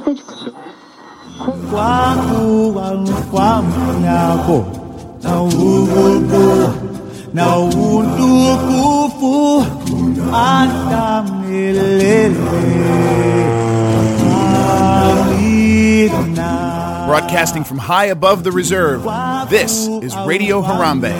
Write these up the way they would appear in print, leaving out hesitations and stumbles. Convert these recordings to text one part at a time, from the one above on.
Broadcasting from high above the reserve, this is Radio Harambe.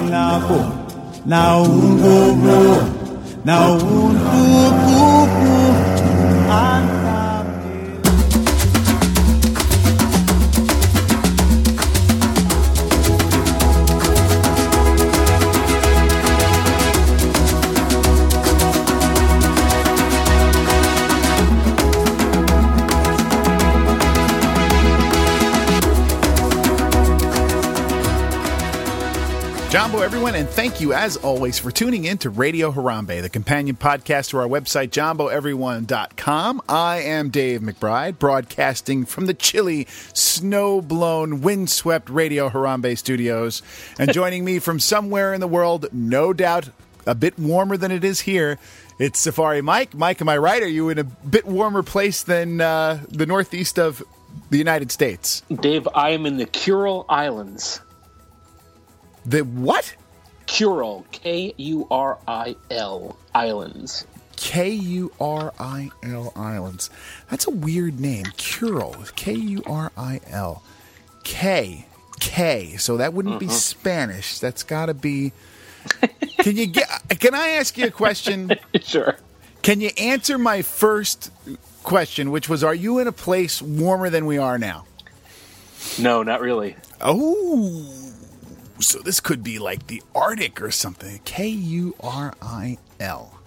Jumbo, everyone, and thank you, as always, for tuning in to Radio Harambe, the companion podcast to our website, JumboEveryone.com. I am Dave McBride, broadcasting from the chilly, snow-blown, windswept Radio Harambe studios. And joining me from somewhere in the world, no doubt a bit warmer than it is here, it's Safari Mike. Mike, am I right? Are you in a bit warmer place than the northeast of the United States? Dave, I am in the Kuril Islands. The what? Kuril, K-U-R-I-L, Islands. K-U-R-I-L Islands. That's a weird name. Kuril, K-U-R-I-L. K. So that wouldn't be Spanish. That's got to be... Can I ask you a question? Sure. Can you answer my first question, which was, are you in a place warmer than we are now? No, not really. Oh... So this could be like the Arctic or something. K-U-R-I-L.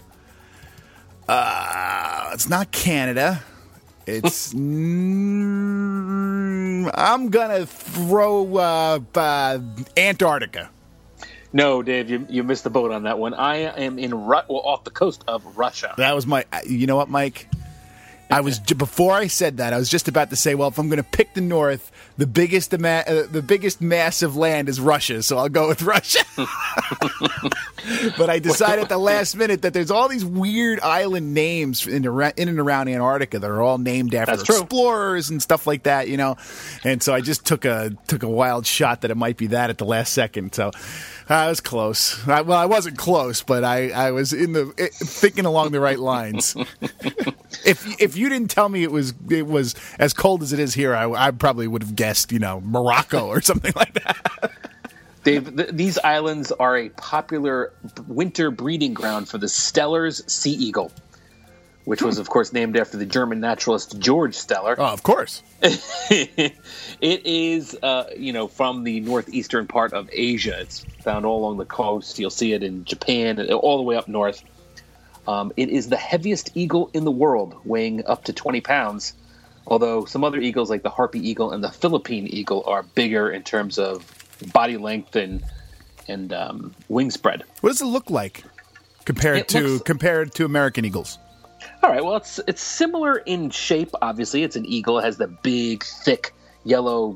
It's not Canada. It's... I'm going to throw Antarctica. No, Dave, you missed the boat on that one. I am in off the coast of Russia. That was my... You know what, Mike? Before I said that, I was just about to say, well, if I'm going to pick the North, the biggest mass of land is Russia, so I'll go with Russia. But I decided at the last minute that there's all these weird island names in and around Antarctica that are all named after explorers and stuff like that, you know. And so I just took a wild shot that it might be that at the last second. So I was close. I wasn't close, but I was thinking along the right lines. If you didn't tell me it was as cold as it is here, I probably would have guessed, Morocco or something like that. Dave, these islands are a popular winter breeding ground for the Steller's sea eagle, which was, of course, named after the German naturalist George Steller. Oh, of course. It is, from the northeastern part of Asia. It's found all along the coast. You'll see it in Japan, all the way up north. It is the heaviest eagle in the world, weighing up to 20 pounds, although some other eagles like the harpy eagle and the Philippine eagle are bigger in terms of body length and wingspread. What does it look like compared to American eagles? All right, well, it's similar in shape, obviously. It's an eagle. It has the big, thick, yellow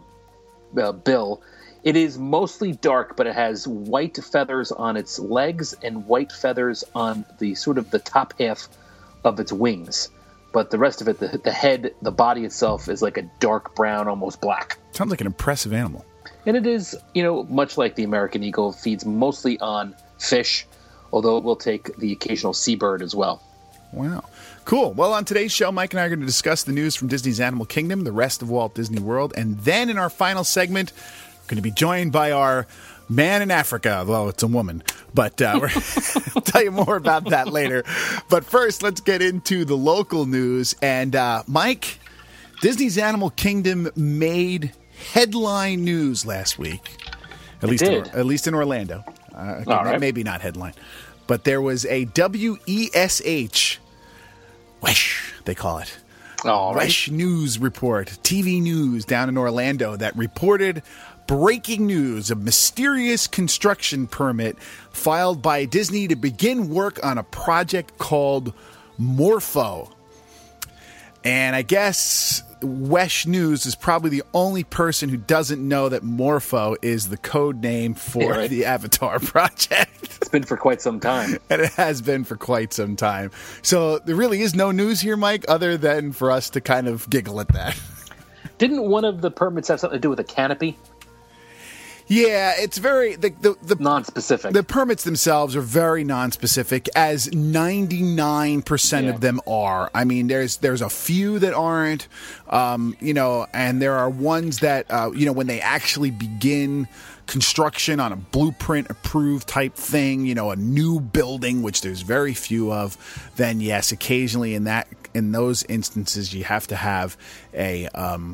bill. It is mostly dark, but it has white feathers on its legs and white feathers on the top half of its wings. But the rest of it, the head, the body itself, is like a dark brown, almost black. Sounds like an impressive animal. And it is, much like the American eagle, feeds mostly on fish, although it will take the occasional seabird as well. Wow. Cool. Well, on today's show, Mike and I are going to discuss the news from Disney's Animal Kingdom, the rest of Walt Disney World, and then in our final segment, we're going to be joined by our man in Africa, although it's a woman. But we'll tell you more about that later. But first, let's get into the local news. And Mike, Disney's Animal Kingdom made headline news last week, at least in Orlando. Right. Maybe not headline, but there was a WESH, WESH they call it, WESH news report, TV news down in Orlando that reported breaking news: a mysterious construction permit filed by Disney to begin work on a project called Morpho. And I guess WESH News is probably the only person who doesn't know that Morpho is the code name for the Avatar project. It's been for quite some time. And it has been for quite some time. So there really is no news here, Mike, other than for us to kind of giggle at that. Didn't one of the permits have something to do with a canopy? Yeah, it's very the non-specific. The permits themselves are very non-specific, as 99% of them are. I mean, there's a few that aren't, and there are ones that when they actually begin construction on a blueprint approved type thing, a new building, which there's very few of, then yes, occasionally in those instances you have to have a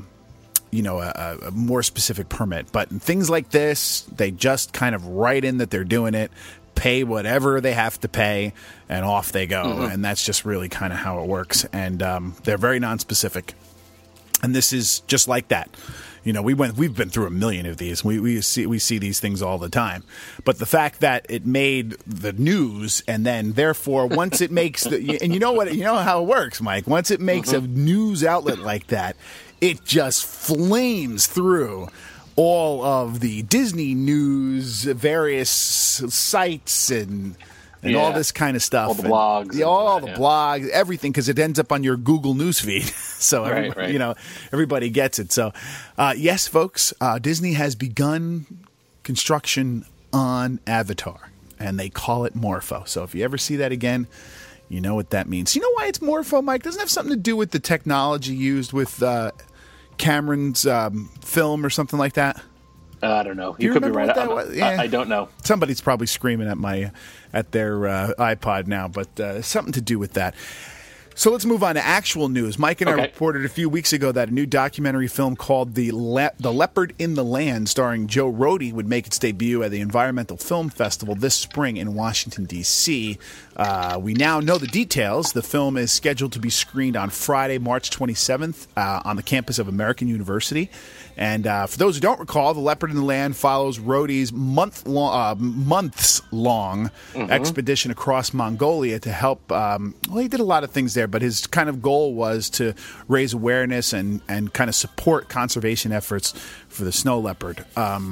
more specific permit. But in things like this, they just kind of write in that they're doing it, pay whatever they have to pay, and off they go. Mm-hmm. And that's just really kind of how it works. And they're very non-specific. And this is just like that. We've been through a million of these. We see these things all the time. But the fact that it made the news, and then therefore once it makes and you know how it works, Mike. Once it makes a news outlet like that, it just flames through all of the Disney news, various sites, and all this kind of stuff. All the blogs. All the blogs, everything, because it ends up on your Google newsfeed. So, everybody gets it. So, yes, folks, Disney has begun construction on Avatar, and they call it Morpho. So if you ever see that again, you know what that means. You know why it's Morpho, Mike? Doesn't it have something to do with the technology used with Cameron's film or something like that? I don't know. You could be right. I don't know. Somebody's probably screaming at their iPod now, but something to do with that. So let's move on to actual news. Mike and I reported a few weeks ago that a new documentary film called The Leopard in the Land, starring Joe Rohde, would make its debut at the Environmental Film Festival this spring in Washington, D.C. We now know the details. The film is scheduled to be screened on Friday, March 27th on the campus of American University. And for those who don't recall, The Leopard in the Land follows Rohde's months-long expedition across Mongolia to help. He did a lot of things there, but his kind of goal was to raise awareness and kind of support conservation efforts for the snow leopard.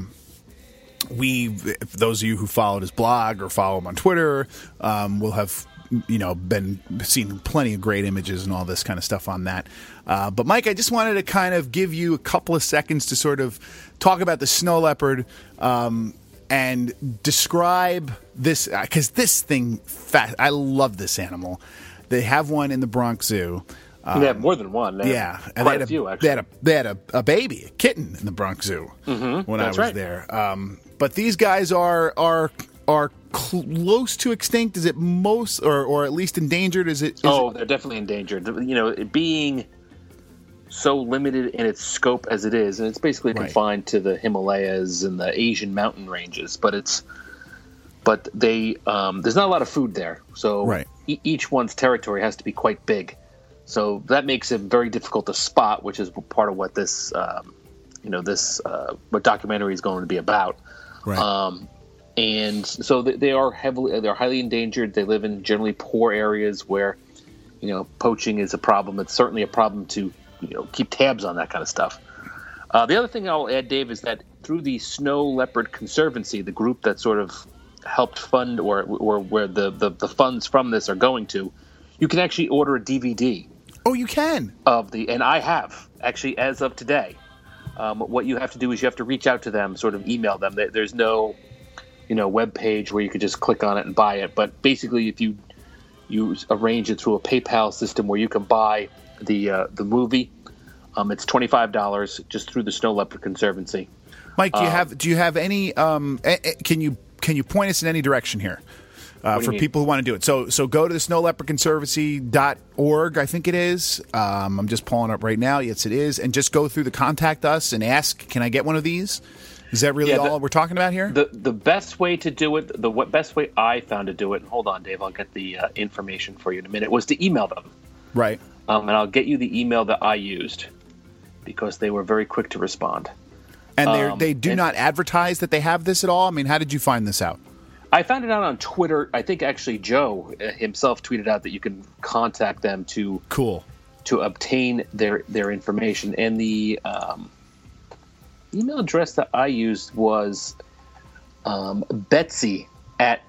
Those of you who followed his blog or follow him on Twitter will have been seeing plenty of great images and all this kind of stuff on that. But Mike, I just wanted to kind of give you a couple of seconds to sort of talk about the snow leopard and describe this, because this thing, I love this animal. They have one in the Bronx Zoo. They have more than one. Yeah, and quite a few actually. They had a baby, a kitten, in the Bronx Zoo when I was there. But these guys are close to extinct. Is it most, or at least endangered? They're definitely endangered. It being so limited in its scope as it is, and it's basically confined to the Himalayas and the Asian mountain ranges. But there's not a lot of food there, so each one's territory has to be quite big. So that makes it very difficult to spot, which is part of what this, what documentary is going to be about. Right. And so they're highly endangered. They live in generally poor areas where, poaching is a problem. It's certainly a problem to, keep tabs on that kind of stuff. The other thing I'll add, Dave, is that through the Snow Leopard Conservancy, the group that sort of helped fund or where the funds from this are going to, you can actually order a DVD. Oh, you can? And I have, actually, as of today. What you have to do is you have to reach out to them, sort of email them. There's no, web page where you could just click on it and buy it. But basically, if you arrange it through a PayPal system where you can buy the movie, it's $25 just through the Snow Leopard Conservancy. Mike, do you have any? Can you point us in any direction here? For people who want to do it. So go to the snowleopardconservancy.org, I think it is. I'm just pulling up right now. Yes, it is. And just go through the contact us and ask, can I get one of these? Is that really all we're talking about here? The best way to do it, the best way I found to do it, hold on, Dave, I'll get the information for you in a minute, was to email them. Right. And I'll get you the email that I used because they were very quick to respond. And they do not advertise that they have this at all? I mean, how did you find this out? I found it out on Twitter. I think actually Joe himself tweeted out that you can contact them to obtain their information. And the email address that I used was Betsy at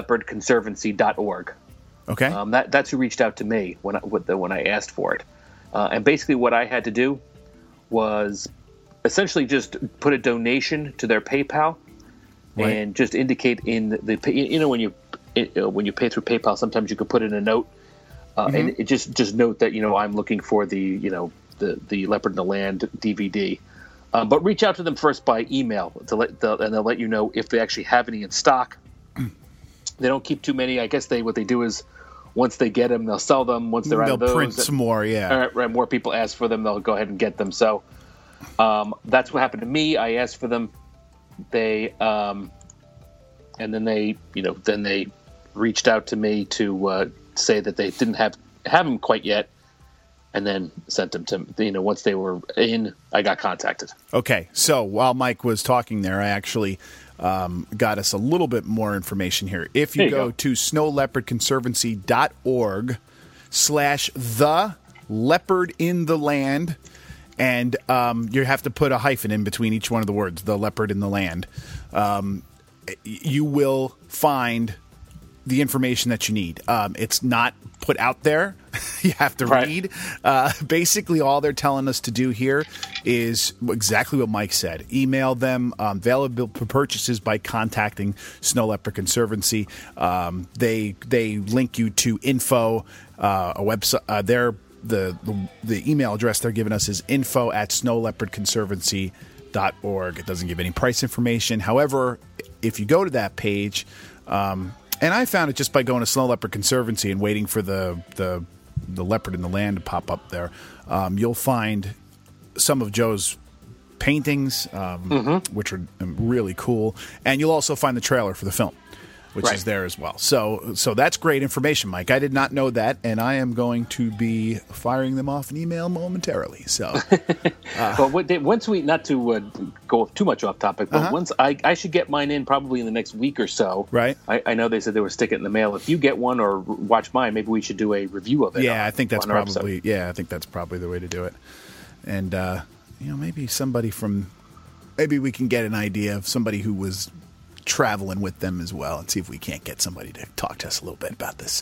snowleopardconservancy.org. Okay. That's who reached out to me when I asked for it. And basically what I had to do was essentially just put a donation to their PayPal, Right. and just indicate in when you pay through PayPal, sometimes you can put in a note, and it just note that I'm looking for the Leopard in the Land DVD. But reach out to them first by email and they'll let you know if they actually have any in stock. They don't keep too many. I guess what they do is once they get them, they'll sell them. Once they're out of those, they'll print some more. Yeah, right, more people ask for them, they'll go ahead and get them. So that's what happened to me. I asked for them. They and then they reached out to me to say that they didn't have them quite yet. And then sent them to, once they were in, I got contacted. Okay, so while Mike was talking there, I actually got us a little bit more information here. If you go to snowleopardconservancy.org/the leopard in the land, and you have to put a hyphen in between each one of the words, the leopard in the land, you will find the information that you need. It's not put out there. You have to read. Basically, all they're telling us to do here is exactly what Mike said. Email them. Available for purchases by contacting Snow Leopard Conservancy. They link you to info, a website. The email address they're giving us is info@snowleopardconservancy.org. It doesn't give any price information. However, if you go to that page, and I found it just by going to Snow Leopard Conservancy and waiting for the leopard in the land to pop up there, you'll find some of Joe's paintings, which are really cool, and you'll also find the trailer for the film, which is there as well. So that's great information, Mike. I did not know that, and I am going to be firing them off an email momentarily. So, well, once we, not to go too much off topic, but once I should get mine in probably in the next week or so. Right. I know they said they were sticking it in the mail. If you get one or watch mine, maybe we should do a review of it. Yeah, I think that's probably the way to do it. And maybe maybe we can get an idea of somebody who was traveling with them as well, and see if we can't get somebody to talk to us a little bit about this.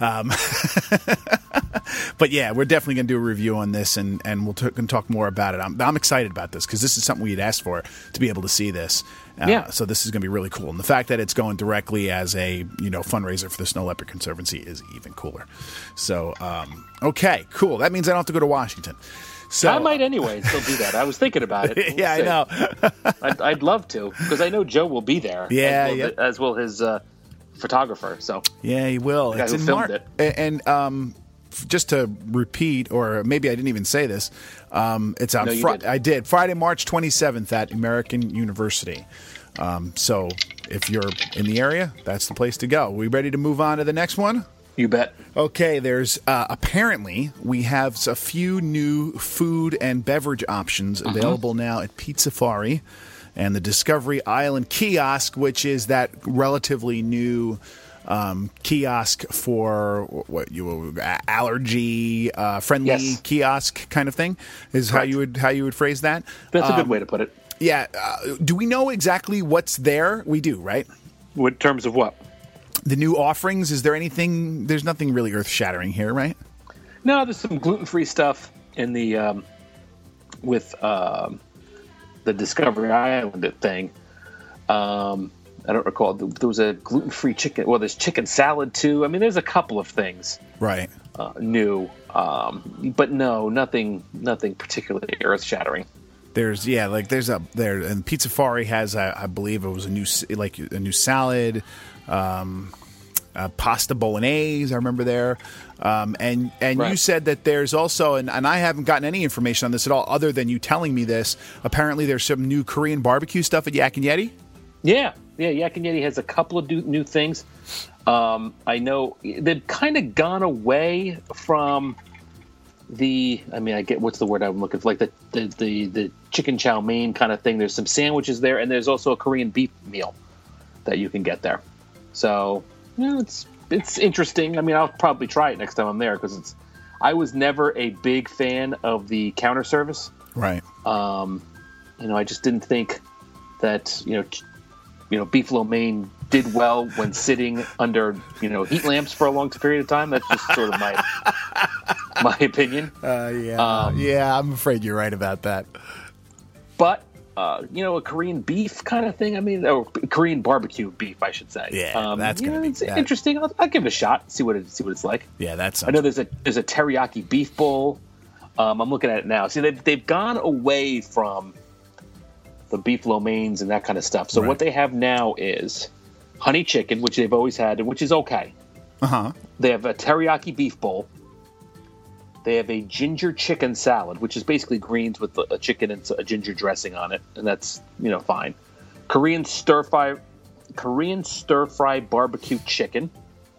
But yeah, we're definitely going to do a review on this, and we'll talk more about it. I'm excited about this because this is something we had asked for, to be able to see this. So this is going to be really cool, and the fact that it's going directly as a fundraiser for the Snow Leopard Conservancy is even cooler. So okay, cool. That means I don't have to go to Washington. So, I might anyway still do that. I was thinking about it. Yeah, I know. I'd love to, because I know Joe will be there. Yeah, as will his photographer. So yeah, he will. The guy it's who in filmed it. And just to repeat, or maybe I didn't even say this, it's on Friday. I did Friday, March 27th at American University. So if you're in the area, that's the place to go. We ready to move on to the next one? You bet. Okay, there's apparently we have a few new food and beverage options available now at Pizzafari and the Discovery Island kiosk, which is that relatively new kiosk for allergy friendly kiosk kind of thing is how you would phrase that. That's a good way to put it. Yeah. Do we know exactly what's there? We do, right? In terms of what? The new offerings, is there anything? There's nothing really earth-shattering here, right? No, there's some gluten-free stuff in the with the Discovery Island thing. I don't recall. There was a gluten-free chicken. Well, there's chicken salad too. I mean, there's a couple of things new, but no, nothing particularly earth-shattering. And Pizzafari has, I believe, it was a new salad. Pasta bolognese, I remember there. And you said that there's also, and I haven't gotten any information on this at all other than you telling me this, apparently there's some new Korean barbecue stuff at Yak and Yeti? Yeah, Yak and Yeti has a couple of new things. I know they've kind of gone away from I get, what's the word I'm looking for, like the chicken chow mein kind of thing. There's some sandwiches there, and there's also a Korean beef meal that you can get there. So, it's interesting. I mean, I'll probably try it next time I'm there, because I was never a big fan of the counter service. Right. I just didn't think that beef lo mein did well when sitting under heat lamps for a long period of time. That's just sort of my opinion. Yeah, I'm afraid you're right about that. But a Korean beef kind of thing. I mean, or Korean barbecue beef, I should say. Yeah, that's gonna be interesting. I'll give it a shot. See what it's like. Yeah, that's. I know there's a teriyaki beef bowl. I'm looking at it now. See, they've gone away from the beef lo mains and that kind of stuff. So what they have now is honey chicken, which they've always had, which is okay. They have a teriyaki beef bowl. They have a ginger chicken salad, which is basically greens with a chicken and a ginger dressing on it, and that's fine. Korean stir fry barbecue chicken,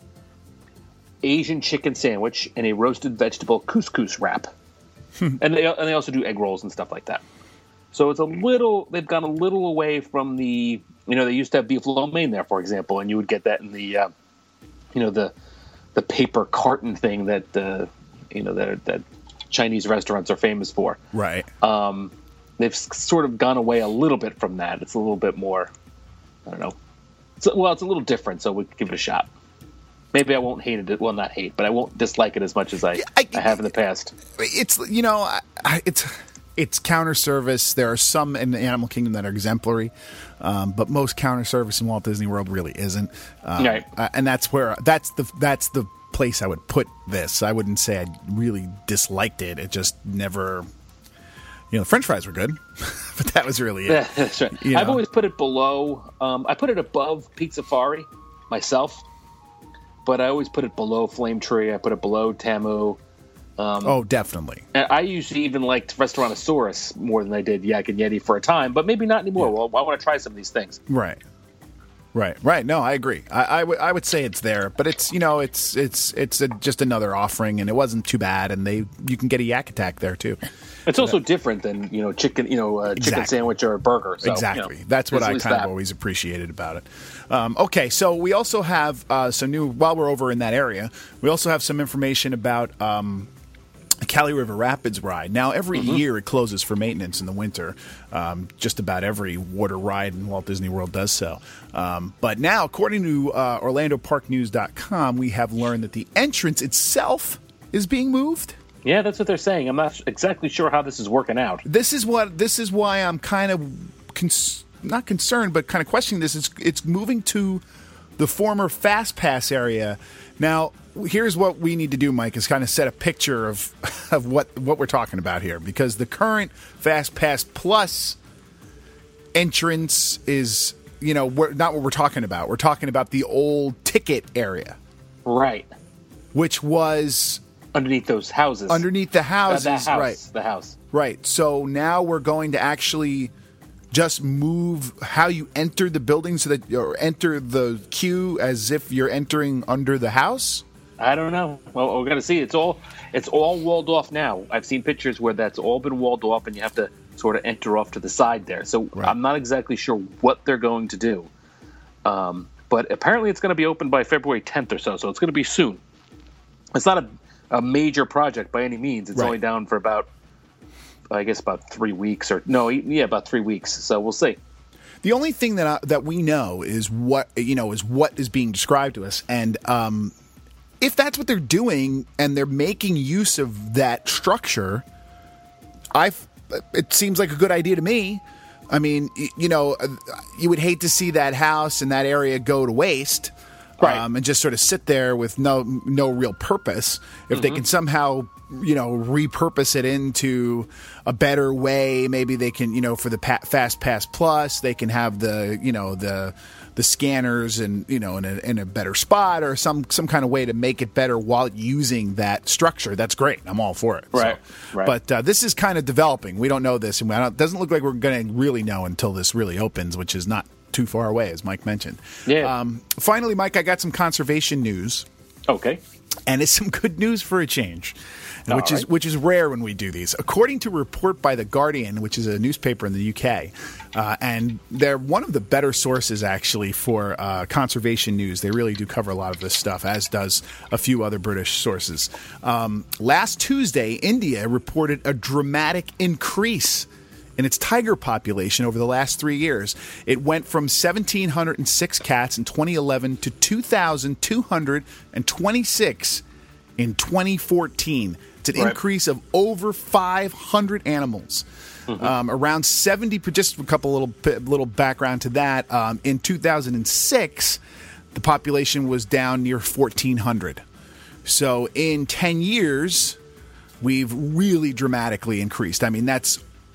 Asian chicken sandwich, and a roasted vegetable couscous wrap. and they also do egg rolls and stuff like that. So they've gone a little away from the they used to have beef lo mein there, for example, and you would get that in the the paper carton thing that that Chinese restaurants are famous for. Right. They've sort of gone away a little bit from that. It's a little bit more, I don't know. It's a little different, so we could give it a shot. Maybe I won't hate it. Well, not hate, but I won't dislike it as much as I have in the past. It's it's counter service. There are some in the Animal Kingdom that are exemplary, but most counter service in Walt Disney World really isn't. Right. And that's the place I would put this. I wouldn't say I really disliked it. It just never. The French fries were good, but that was really it. Yeah, that's right. I've always put it below. I put it above Pizza Fari myself, but I always put it below Flame Tree. I put it below Tamu. Definitely. I usually even liked Restaurantosaurus more than I did Yak and Yeti for a time, but maybe not anymore. Yeah. Well, I want to try some of these things. Right. No, I agree. I would say it's there, but it's just another offering, and it wasn't too bad. And you can get a Yak Attack there too. It's also different than chicken chicken sandwich or a burger. So, exactly. That's what I kind of always appreciated about it. Okay, so we also have some new. While we're over in that area, we also have some information about Kali River Rapids ride. Now, every year it closes for maintenance in the winter. Just about every water ride in Walt Disney World does so. But now, according to OrlandoParkNews.com, we have learned that the entrance itself is being moved. Yeah, that's what they're saying. I'm not exactly sure how this is working out. This is why I'm kind of not concerned, but kind of questioning this. It's moving to the former Fast Pass area. Now, here's what we need to do, Mike, is kind of set a picture of what we're talking about here, because the current Fast Pass Plus entrance is, not what we're talking about. We're talking about the old ticket area. Right. Which was underneath those houses. Underneath the houses, right. The house. Right. So now we're going to actually just move how you enter the building so that you enter the queue as if you're entering under the house? I don't know. Well, we're going to see. It's all walled off now. I've seen pictures where that's all been walled off and you have to sort of enter off to the side there. So right. I'm not exactly sure what they're going to do. But apparently it's going to be open by February 10th or so. So it's going to be soon. It's not a major project by any means. It's only down for about 3 weeks about 3 weeks. So we'll see. The only thing that we know is what is being described to us, and if that's what they're doing and they're making use of that structure, it seems like a good idea to me. I mean, you would hate to see that house and that area go to waste. Right. And just sort of sit there with no real purpose. If they can somehow, repurpose it into a better way, maybe they can, for the Fast Pass Plus, they can have the scanners and in a better spot or some kind of way to make it better while using that structure. That's great. I'm all for it. Right. So, right. But this is kind of developing. We don't know this, and it doesn't look like we're going to really know until this really opens, which is not too far away, as Mike mentioned. Yeah. Finally, Mike, I got some conservation news. Okay. And it's some good news for a change, which is rare when we do these. According to a report by The Guardian, which is a newspaper in the UK, and they're one of the better sources, actually, for conservation news. They really do cover a lot of this stuff, as does a few other British sources. Last Tuesday, India reported a dramatic increase in its tiger population over the last 3 years. It went from 1,706 cats in 2011 to 2,226 in in 2014. It's an increase of over 500 animals. Around 70, just a couple little background to that. In 2006, the population was down near 1,400. So in 10 years, we've really dramatically increased. I mean, that's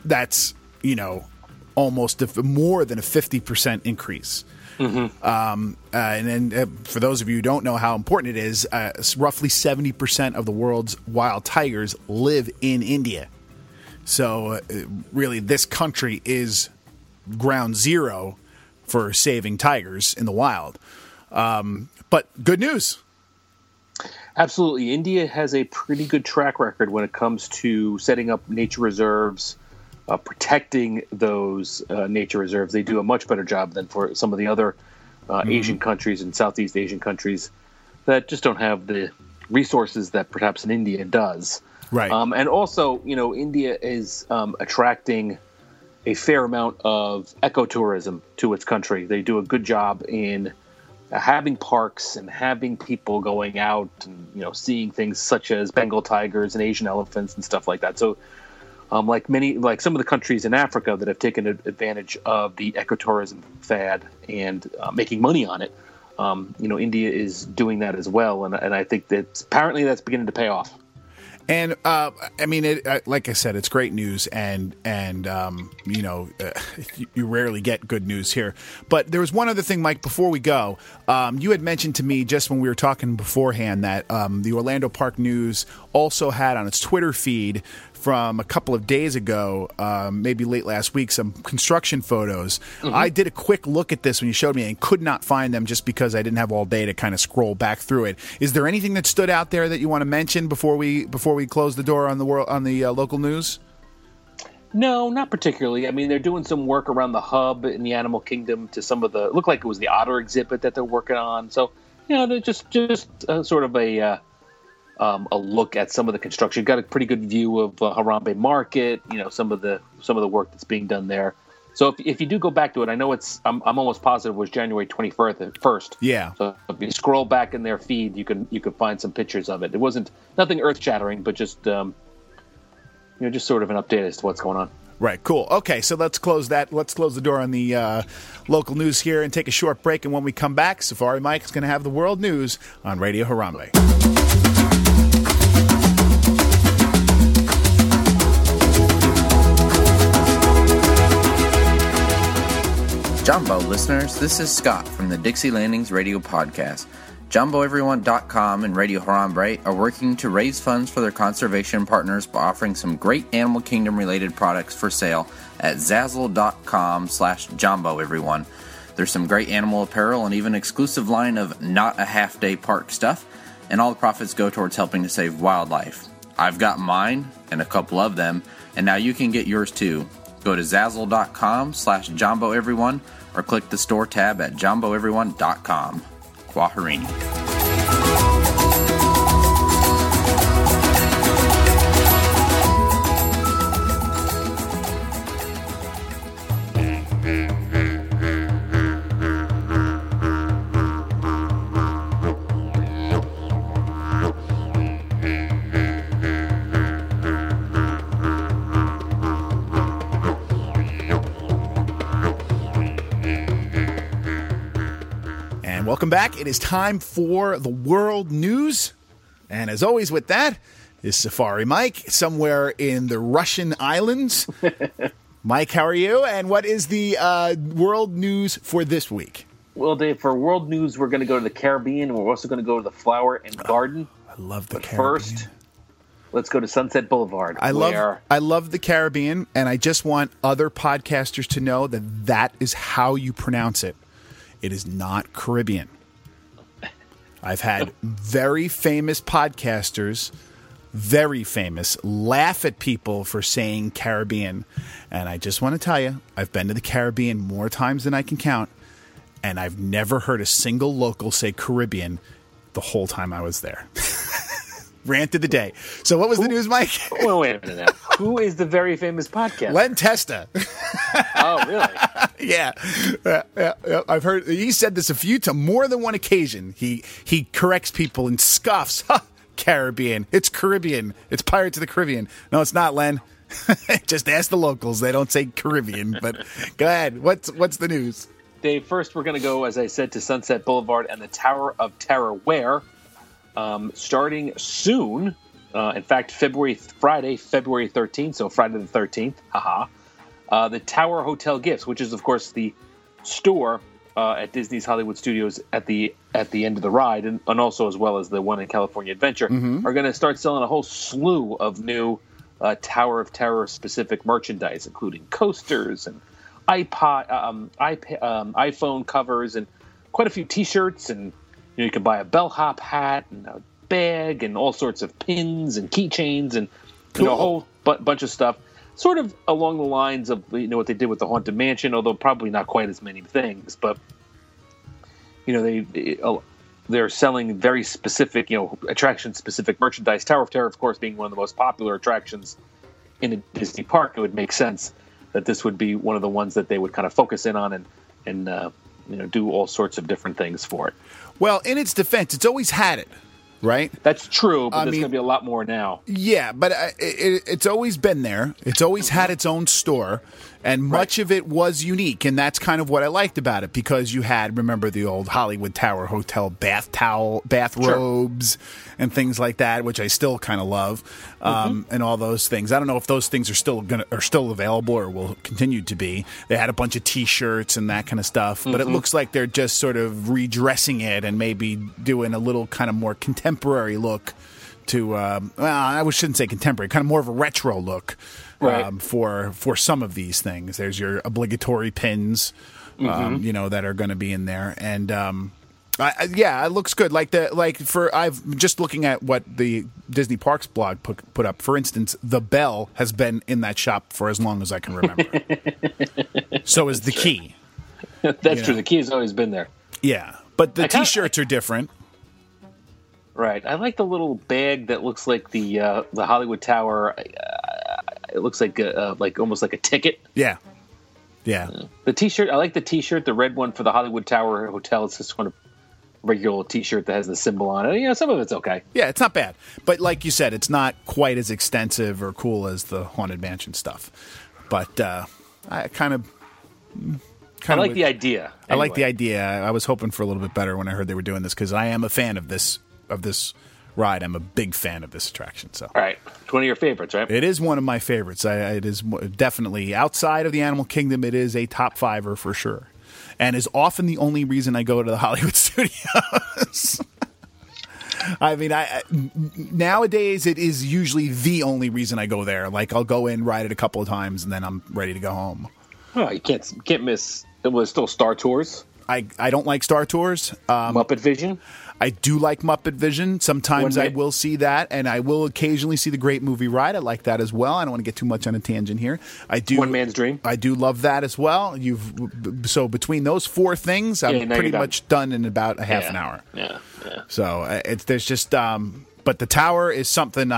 almost more than a 50% increase. And then for those of you who don't know how important it is, roughly 70% of the world's wild tigers live in India. So really, this country is ground zero for saving tigers in the wild. But good news. Absolutely. India has a pretty good track record when it comes to setting up nature reserves, protecting those nature reserves. They do a much better job than for some of the other Asian countries and Southeast Asian countries that just don't have the resources that perhaps an India does. Right. And also, India is attracting a fair amount of ecotourism to its country. They do a good job in having parks and having people going out and, seeing things such as Bengal tigers and Asian elephants and stuff like that. So, like some of the countries in Africa that have taken advantage of the ecotourism fad and making money on it, India is doing that as well. And I think that apparently that's beginning to pay off. And like I said, it's great news, and you rarely get good news here. But there was one other thing, Mike, before we go. You had mentioned to me just when we were talking beforehand that the Orlando Park News also had on its Twitter feed from a couple of days ago, maybe late last week, some construction photos. I did a quick look at this when you showed me and could not find them just because I didn't have all day to kind of scroll back through it. Is there anything that stood out there that you want to mention before we close the door on the local news? No, not particularly. I mean, they're doing some work around the hub in the animal kingdom to some of the, looked like it was the otter exhibit that they're working on. So, they're just sort of a look at some of the construction. You've got a pretty good view of Harambe Market, some of the work that's being done there. So if you do go back to it, I know I'm almost positive it was January 21st. Yeah. So if you scroll back in their feed, you can find some pictures of it. It wasn't nothing earth shattering, but just just sort of an update as to what's going on. Right, cool. Okay, so let's close that. Let's close the door on the local news here and take a short break. And when we come back, Safari Mike is going to have the world news on Radio Harambe. Jumbo listeners, this is Scott from the Dixie Landings Radio Podcast. JumboEveryone.com and Radio Harambe are working to raise funds for their conservation partners by offering some great Animal Kingdom related products for sale at Zazzle.com/JumboEveryone. There's some great animal apparel and even exclusive line of not a half day park stuff, and all the profits go towards helping to save wildlife. I've got mine and a couple of them, and now you can get yours too. Go to Zazzle.com/JumboEveryone or click the store tab at JumboEveryone.com. Kwaherini. Welcome back. It is time for the world news. And as always with that is Safari Mike, somewhere in the Russian islands. Mike, how are you? And what is the world news for this week? Well, Dave, for world news, we're going to go to the Caribbean. And we're also going to go to the Flower and Garden. I love the Caribbean. First, let's go to Sunset Boulevard. I love the Caribbean, and I just want other podcasters to know that is how you pronounce it. It is not Caribbean. I've had very famous podcasters, laugh at people for saying Caribbean. And I just want to tell you, I've been to the Caribbean more times than I can count, and I've never heard a single local say Caribbean the whole time I was there. Rant of the day. So what was the news, Mike? Well, wait a minute now. Who is the very famous podcaster? Len Testa. Oh, really? Yeah. I've heard he said this more than one occasion. He corrects people and scoffs. Caribbean. It's Caribbean. It's Pirates of the Caribbean. No, it's not, Len. Just ask the locals. They don't say Caribbean. But go ahead. What's the news? Dave, first we're going to go, as I said, to Sunset Boulevard and the Tower of Terror, where starting soon, in fact, Friday, February 13th, so Friday the 13th, the Tower Hotel Gifts, which is, of course, the store at Disney's Hollywood Studios at the end of the ride, and also as well as the one in California Adventure, are going to start selling a whole slew of new Tower of Terror specific merchandise, including coasters and iPhone covers and quite a few T-shirts, and you can buy a bellhop hat and a bag and all sorts of pins and keychains and a whole bunch of stuff. Sort of along the lines of what they did with the Haunted Mansion, although probably not quite as many things. But they're selling very specific, attraction-specific merchandise. Tower of Terror, of course, being one of the most popular attractions in a Disney park, it would make sense that this would be one of the ones that they would kind of focus in on and do all sorts of different things for it. Well, in its defense, it's always had it. Right? That's true, but there's going to be a lot more now. Yeah, but it's always been there. It's always had its own store, and much of it was unique, and that's kind of what I liked about it, because you had, remember, the old Hollywood Tower Hotel bathrobes and things like that, which I still kind of love, and all those things. I don't know if those things are still available or will continue to be. They had a bunch of T-shirts and that kind of stuff, but it looks like they're just sort of redressing it and maybe doing a little kind of more contemporary look to, I shouldn't say contemporary, kind of more of a retro look for some of these things. There's your obligatory pins, that are going to be in there, and it looks good. I'm just looking at what the Disney Parks blog put up. For instance, the bell has been in that shop for as long as I can remember. So is the key. That's true. The key has always been there. Yeah, but the T-shirts are different. Right. I like the little bag that looks like the Hollywood Tower. It looks like almost like a ticket. Yeah. Yeah. The T-shirt. I like the T-shirt. The red one for the Hollywood Tower Hotel. It's just kind of regular T-shirt that has the symbol on it. Some of it's okay. Yeah, it's not bad. But like you said, it's not quite as extensive or cool as the Haunted Mansion stuff. But I kind of like the idea. Anyway. I like the idea. I was hoping for a little bit better when I heard they were doing this, because I am a fan of this ride. I'm a big fan of this attraction. So, all right, it's one of your favorites, right? It is one of my favorites. It is definitely, outside of the Animal Kingdom, it is a top fiver for sure, and is often the only reason I go to the Hollywood Studios. I mean, nowadays it is usually the only reason I go there. Like, I'll go in, ride it a couple of times, and then I'm ready to go home. Oh, you can't miss. It was still Star Tours. I don't like Star Tours. Muppet Vision. I do like Muppet Vision. Sometimes I will see that, and I will occasionally see the Great Movie Ride. I like that as well. I don't want to get too much on a tangent here. I do. One Man's Dream. I do love that as well. So between those four things, I'm pretty much done in about a half an hour. Yeah. So there's just, but the Tower is something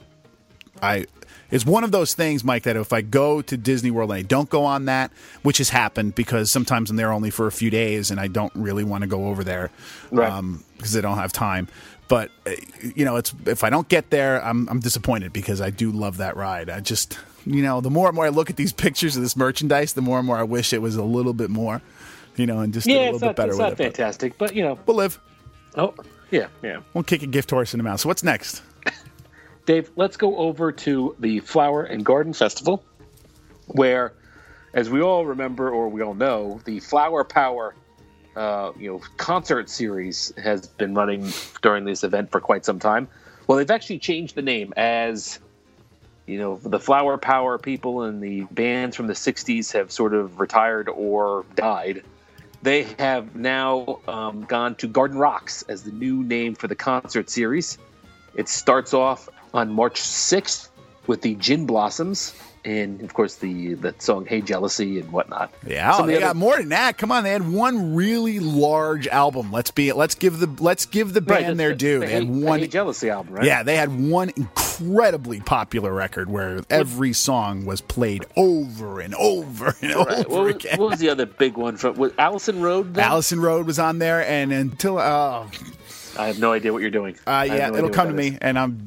it's one of those things, Mike, that if I go to Disney World and I don't go on that, which has happened because sometimes I'm there only for a few days and I don't really want to go over there because I don't have time. But, if I don't get there, I'm disappointed because I do love that ride. I just, the more and more I look at these pictures of this merchandise, the more and more I wish it was a little bit more, and just a little bit better with it. It's not fantastic, but, We'll live. Oh, yeah. We'll kick a gift horse in the mouth. So what's next? Dave, let's go over to the Flower and Garden Festival, where, as we all remember or we all know, the Flower Power, concert series has been running during this event for quite some time. Well, they've actually changed the name as, the Flower Power people and the bands from the 60s have sort of retired or died. They have now gone to Garden Rocks as the new name for the concert series. It starts off on March 6th with the Gin Blossoms and, of course, that song "Hey Jealousy" and whatnot. Yeah, they got more than that. Come on, they had one really large album. Let's give the band their due. They had one "Hey Jealousy" album, right? Yeah, they had one incredibly popular record where every song was played over and over and over again. What was the other big one? Was Allison Road? Then? Allison Road was on there, and until I have no idea what you're doing. Yeah, it'll come to me, and I'm.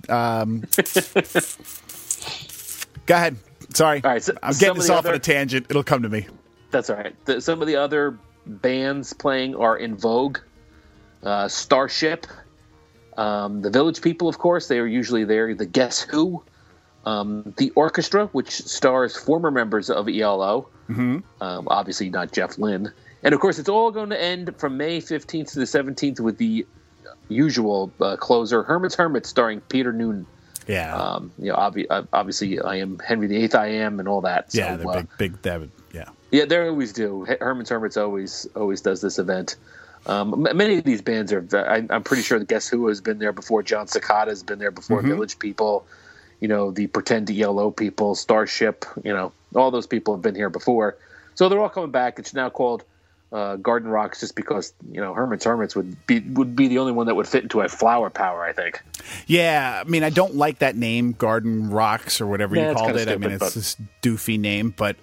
Go ahead. Sorry. All right, so I'm getting this off on a tangent. It'll come to me. That's all right. Some of the other bands playing are In Vogue, Starship, the Village People, of course. They are usually there. The Guess Who, the Orchestra, which stars former members of ELO. Mm-hmm. Obviously not Jeff Lynne. And, of course, it's all going to end from May 15th to the 17th with the usual closer, Herman's Hermits, starring Peter Noonan. Yeah. Obviously, I Am Henry VIII, I Am, and all that. So, yeah, they're big. Yeah. Yeah, they always do. Herman's Hermits always does this event. Many of these bands are. I'm pretty sure the Guess Who has been there before. John Cicada has been there before. Mm-hmm. Village People, the Pretend ELO people, Starship. All those people have been here before. So they're all coming back. It's now called Garden Rocks, just because Herman's Hermits would be the only one that would fit into a Flower Power, I think. Yeah, I mean, I don't like that name, Garden Rocks or whatever you called it. Stupid, I mean, it's this doofy name, but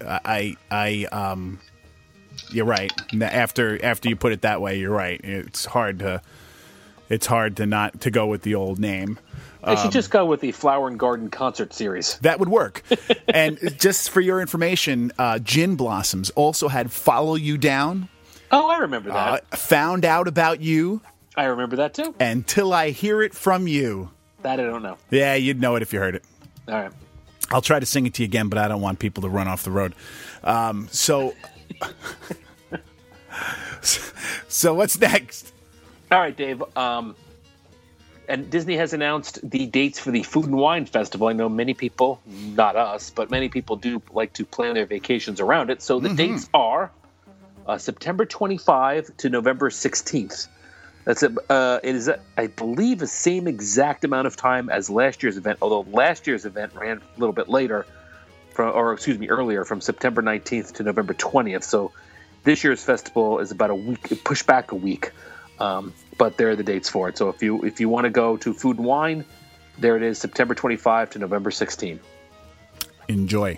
you're right. After you put it that way, you're right. It's hard to not to go with the old name. They should just go with the Flower and Garden Concert Series. That would work. And just for your information, Gin Blossoms also had Follow You Down. Oh, I remember that. Found Out About You. I remember that too. Until I Hear It From You. That I don't know. Yeah, you'd know it if you heard it. All right. I'll try to sing it to you again, but I don't want people to run off the road. So what's next? All right, Dave. And Disney has announced the dates for the Food and Wine Festival. I know many people, not us, but many people do like to plan their vacations around it. So the dates are September 25 to November 16th. It is, I believe, the same exact amount of time as last year's event, although last year's event ran a little bit later, earlier, from September 19th to November 20th. So this year's festival is about a week, pushed back a week. But there are the dates for it. So if you want to go to Food and Wine, there it is, September 25 to November 16. Enjoy.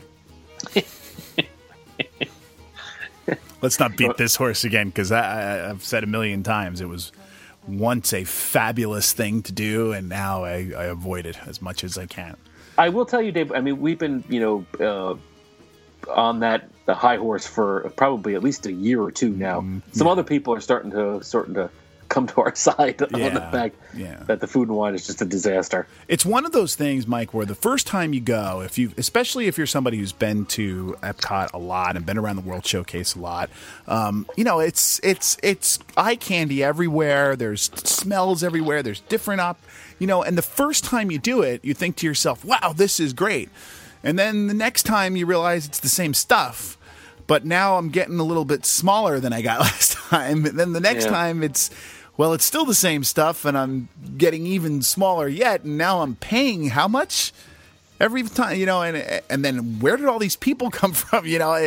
Let's not beat this horse again, because I've said a million times it was once a fabulous thing to do, and now I avoid it as much as I can. I will tell you, Dave, I mean, we've been, on the high horse for probably at least a year or two now. Some other people are starting to come to our side on the fact that the Food and Wine is just a disaster. It's one of those things, Mike, where the first time you go, especially if you're somebody who's been to Epcot a lot and been around the World Showcase a lot, it's eye candy everywhere. There's smells everywhere. There's different and the first time you do it, you think to yourself, wow, this is great. And then the next time you realize it's the same stuff. But now I'm getting a little bit smaller than I got last time. And then the next time it's still the same stuff, and I'm getting even smaller yet. And now I'm paying how much every time, and then where did all these people come from? It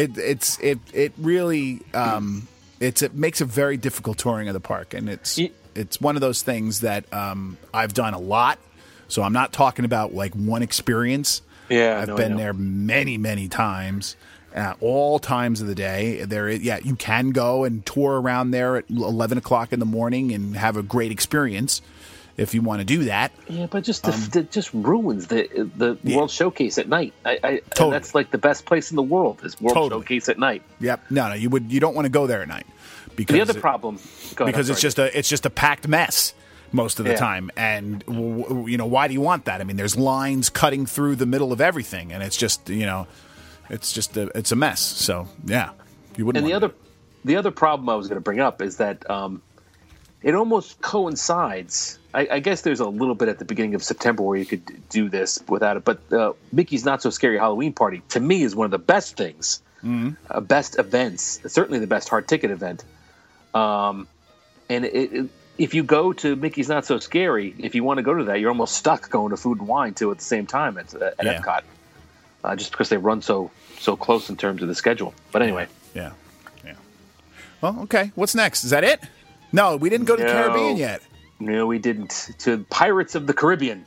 really it makes a very difficult touring of the park, and it's one of those things that I've done a lot. So I'm not talking about like one experience. Yeah, I've been there many, many times. At all times of the day, you can go and tour around there at 11 o'clock in the morning and have a great experience if you want to do that. Yeah, but just just ruins the World Showcase at night. Totally. And that's like the best place in the world is World Showcase at night. Yep. No, you don't want to go there at night because the other problem because it's just a packed mess most of the time. And why do you want that? I mean, there's lines cutting through the middle of everything, and it's just it's a mess. So you wouldn't. And the other problem I was going to bring up is that it almost coincides. I guess there's a little bit at the beginning of September where you could do this without it. But Mickey's Not So Scary Halloween Party to me is one of the best things, best events. Certainly the best hard ticket event. And if you go to Mickey's Not So Scary, if you want to go to that, you're almost stuck going to Food and Wine too at the same time at Epcot. Just because they run so close in terms of the schedule. But anyway. Yeah. Well, okay. What's next? Is that it? No, we didn't go to the Caribbean yet. No, we didn't. To Pirates of the Caribbean.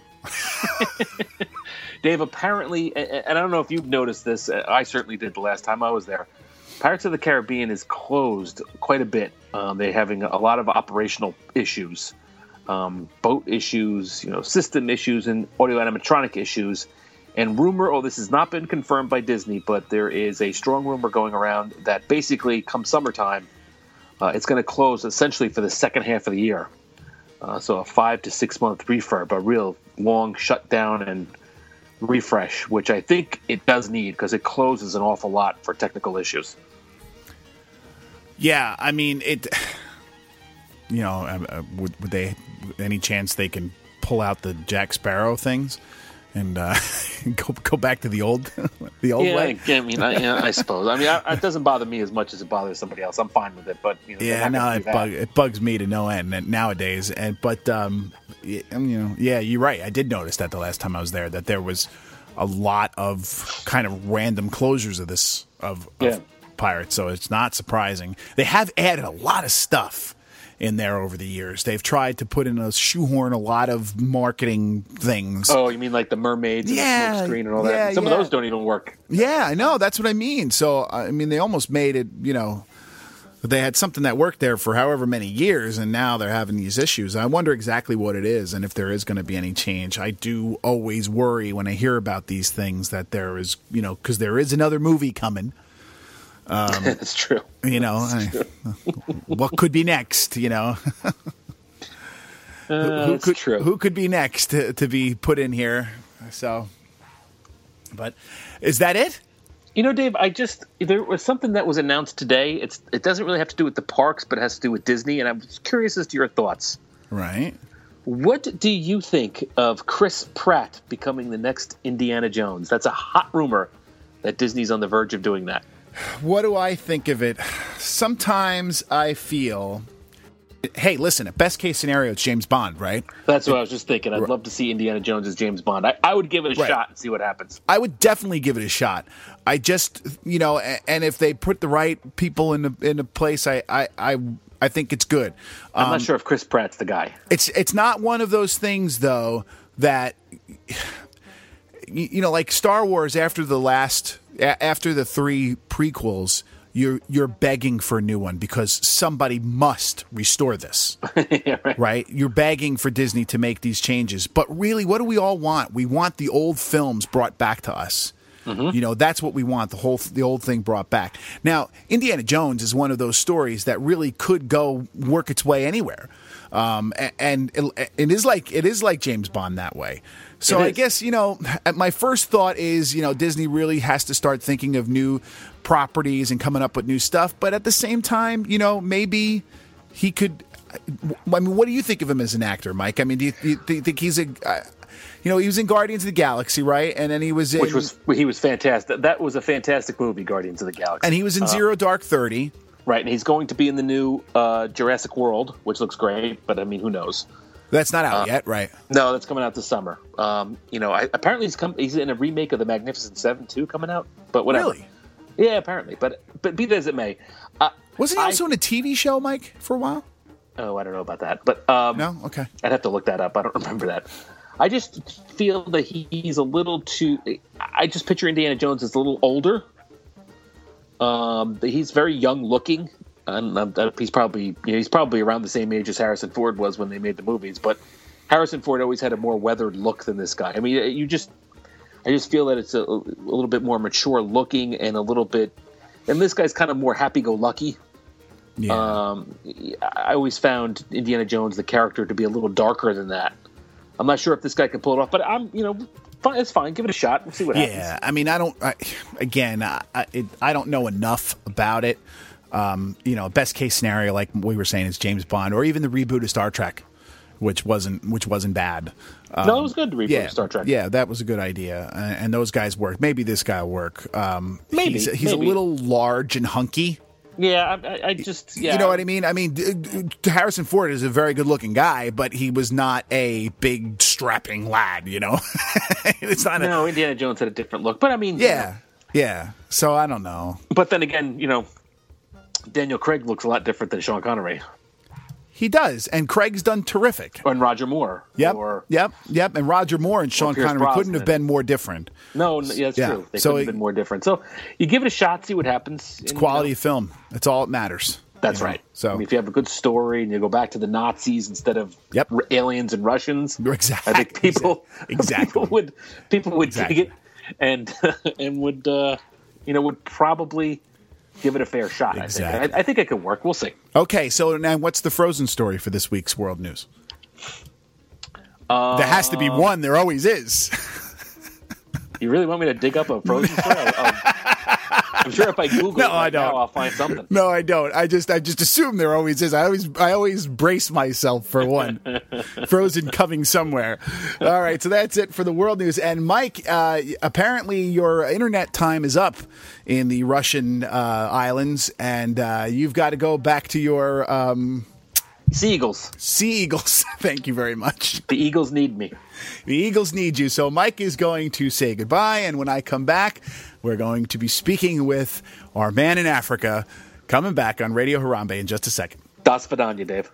Dave, apparently, and I don't know if you've noticed this, I certainly did the last time I was there, Pirates of the Caribbean is closed quite a bit. They're having a lot of operational issues. boat issues, system issues, and audio animatronic issues. And rumor, this has not been confirmed by Disney, but there is a strong rumor going around that basically come summertime, it's going to close essentially for the second half of the year. So a 5 to 6 month refurb, a real long shutdown and refresh, which I think it does need because it closes an awful lot for technical issues. Yeah, I mean, would they, any chance they can pull out the Jack Sparrow things and go back to the old way? I suppose. I mean, it doesn't bother me as much as it bothers somebody else. I'm fine with it, but it bugs me to no end nowadays. But you're right. I did notice that the last time I was there that there was a lot of kind of random closures of Pirates, so it's not surprising. They have added a lot of stuff in there over the years. They've tried to put in shoehorn a lot of marketing things. Oh, you mean like the mermaids and the smoke screen and all that? Some of those don't even work. Yeah, I know. That's what I mean. So, I mean, they almost made it, they had something that worked there for however many years, and now they're having these issues. I wonder exactly what it is and if there is going to be any change. I do always worry when I hear about these things that there is, because there is another movie coming. That's true. What could be next? Who could be next to be put in here? So, but is that it? Dave, there was something that was announced today. It doesn't really have to do with the parks, but it has to do with Disney, and I'm curious as to your thoughts. Right. What do you think of Chris Pratt becoming the next Indiana Jones? That's a hot rumor that Disney's on the verge of doing that. What do I think of it? Sometimes I feel, hey, listen, at best case scenario, it's James Bond, right? That's what I was just thinking. I'd love to see Indiana Jones as James Bond. I would give it a shot and see what happens. I would definitely give it a shot. I just, and if they put the right people in a place, I think it's good. I'm not sure if Chris Pratt's the guy. It's not one of those things, though, that, like Star Wars after the 3 prequels, you're begging for a new one because somebody must restore this. Yeah, right? You're begging for Disney to make these changes. But really, what do we all want? We want the old films brought back to us. Mm-hmm. That's what we want, the old thing brought back. Now, Indiana Jones is one of those stories that really could go work its way anywhere. And it is like James Bond that way. So I guess, my first thought is, Disney really has to start thinking of new properties and coming up with new stuff. But at the same time, maybe he could. I mean, what do you think of him as an actor, Mike? I mean, do you think he's a, he was in Guardians of the Galaxy, right? And then he was in, he was fantastic. That was a fantastic movie, Guardians of the Galaxy. And he was in Zero Dark 30. Right, and he's going to be in the new Jurassic World, which looks great, but I mean, who knows? That's not out yet, right? No, that's coming out this summer. Apparently he's in a remake of The Magnificent Seven too, coming out. But whatever. Really? Yeah, apparently. But be that as it may, wasn't he also in a TV show, Mike, for a while? Oh, I don't know about that. But no, okay. I'd have to look that up. I don't remember that. I just feel that he's a little too. I just picture Indiana Jones as a little older. He's very young looking. He's probably around the same age as Harrison Ford was when they made the movies. But Harrison Ford always had a more weathered look than this guy. I mean, I just feel that it's a little bit more mature looking and a little bit. And this guy's kind of more happy-go-lucky. Yeah. I always found Indiana Jones, the character, to be a little darker than that. I'm not sure if this guy can pull it off, but it's fine. Give it a shot. We'll see what happens. Yeah, I mean, I don't know enough about it. Best case scenario, like we were saying, is James Bond, or even the reboot of Star Trek, which wasn't bad. No, it was good to reboot of Star Trek. Yeah, that was a good idea, and those guys worked. Maybe this guy will work. Maybe he's a little large and hunky. Yeah, I just You know what I mean? I mean, Harrison Ford is a very good-looking guy, but he was not a big, strapping lad, It's not Indiana Jones had a different look. But, I mean... Yeah. So, I don't know. But then again, Daniel Craig looks a lot different than Sean Connery. He does, and Craig's done terrific. And Roger Moore. Yep. And Roger Moore and Sean Connery couldn't have been more different. No, that's true. They couldn't have been more different. So you give it a shot, see what happens. It's quality of film. That's all that matters. That's you know? right. So I mean, if you have a good story and you go back to the Nazis instead of aliens and Russians, exactly. I think people exactly people would dig it and would would probably give it a fair shot. Exactly. I think it could work. We'll see. Okay, so now what's the Frozen story for this week's World News? There has to be one. There always is. You really want me to dig up a Frozen story? I'm sure if I Google it right now, I'll find something. No, I don't. I just assume there always is. I always brace myself for one. Frozen coming somewhere. All right, so that's it for the World News. And Mike, apparently your internet time is up in the Russian islands, and you've got to go back to your Sea Eagles. Thank you very much. The Eagles need me. The Eagles need you. So Mike is going to say goodbye, and when I come back, we're going to be speaking with our man in Africa, coming back on Radio Harambe in just a second. Das Vidanya, Dave.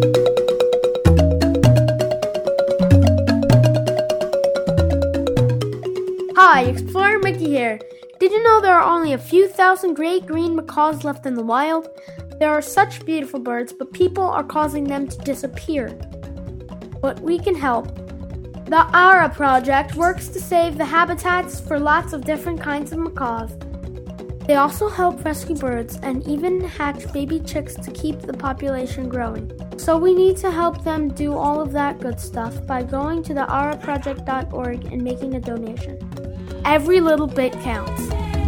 Hi, Explorer Mickey here. Did you know there are only a few thousand great green macaws left in the wild? There are such beautiful birds, but people are causing them to disappear. But we can help. The ARA project works to save the habitats for lots of different kinds of macaws. They also help rescue birds and even hatch baby chicks to keep the population growing. So we need to help them do all of that good stuff by going to the araproject.org and making a donation. Every little bit counts.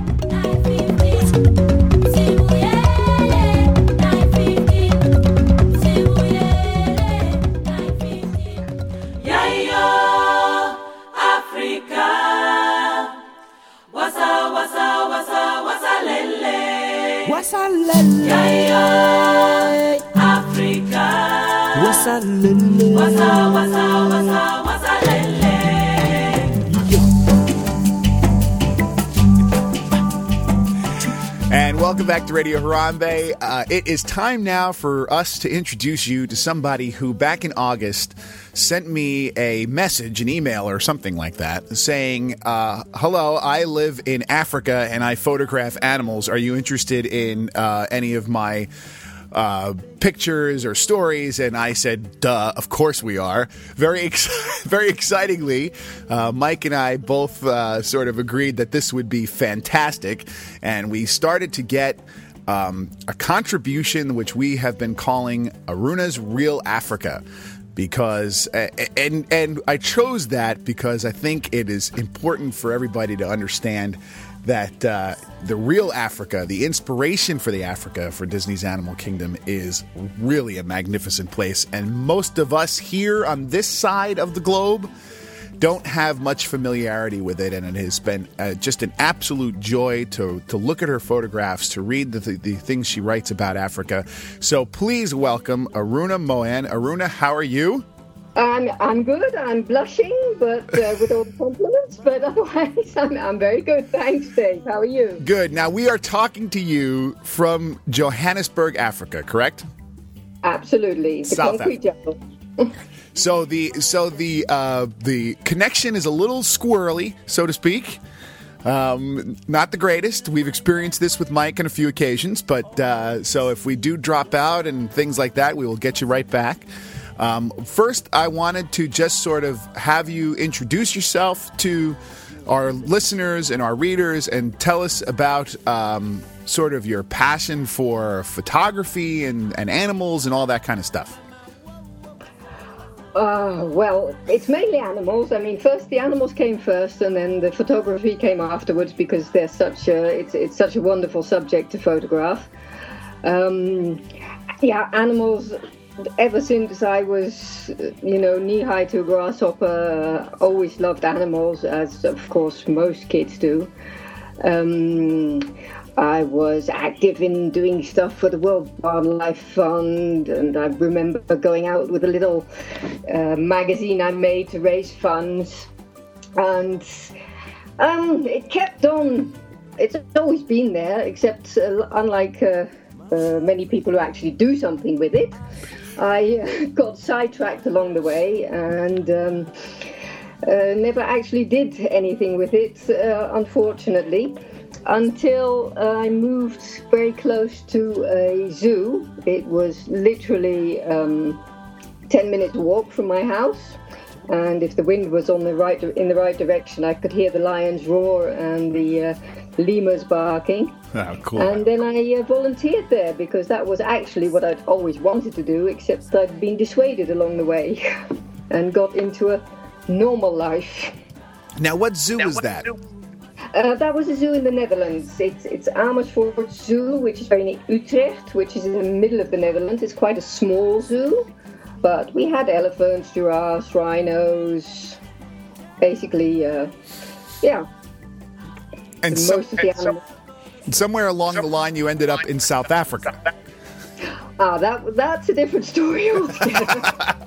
Wasalele, Africa. Wasalele, wasalele. And welcome back to Radio Harambe. It is time now for us to introduce you to somebody who back in August sent me a message, an email or something like that, saying, hello, I live in Africa and I photograph animals. Are you interested in any of my pictures or stories? And I said, duh, of course we are. Very excitingly, Mike and I both sort of agreed that this would be fantastic. And we started to get a contribution which we have been calling Aruna's Real Africa. Because and I chose that because I think it is important for everybody to understand that the real Africa, the inspiration for the Africa for Disney's Animal Kingdom is really a magnificent place. And most of us here on this side of the globe don't have much familiarity with it, and it has been just an absolute joy to look at her photographs, to read the things she writes about Africa. So please welcome Aruna Mohan. Aruna, how are you? I'm good. I'm blushing, but with all the compliments. But otherwise, I'm very good. Thanks, Dave. How are you? Good. Now we are talking to you from Johannesburg, Africa, correct? Absolutely. The South concrete jungle. So the connection is a little squirrely, so to speak. Not the greatest. We've experienced this with Mike on a few occasions, but so if we do drop out and things like that, we will get you right back. First, I wanted to just sort of have you introduce yourself to our listeners and our readers and tell us about sort of your passion for photography and animals and all that kind of stuff. Well, it's mainly animals. I mean, first the animals came first, and then the photography came afterwards because they're it's such a wonderful subject to photograph. Animals. Ever since I was, knee-high to a grasshopper, always loved animals, as of course most kids do. I was active in doing stuff for the World Wildlife Fund, and I remember going out with a little magazine I made to raise funds. And it kept on. It's always been there, except unlike many people who actually do something with it, I got sidetracked along the way, and never actually did anything with it, unfortunately, until I moved very close to a zoo. It was literally 10 minutes walk from my house, and if the wind was in the right direction, I could hear the lions roar and the lemurs barking. Oh, cool. And then I volunteered there because that was actually what I'd always wanted to do, except I'd been dissuaded along the way and got into a normal life. Now, what zoo is that? That was a zoo in the Netherlands. It's Amersfoort Zoo, which is very near Utrecht, which is in the middle of the Netherlands. It's quite a small zoo, but we had elephants, giraffes, rhinos, basically, yeah. And Most of the animals. somewhere along the line, you ended up in South Africa. That's a different story altogether.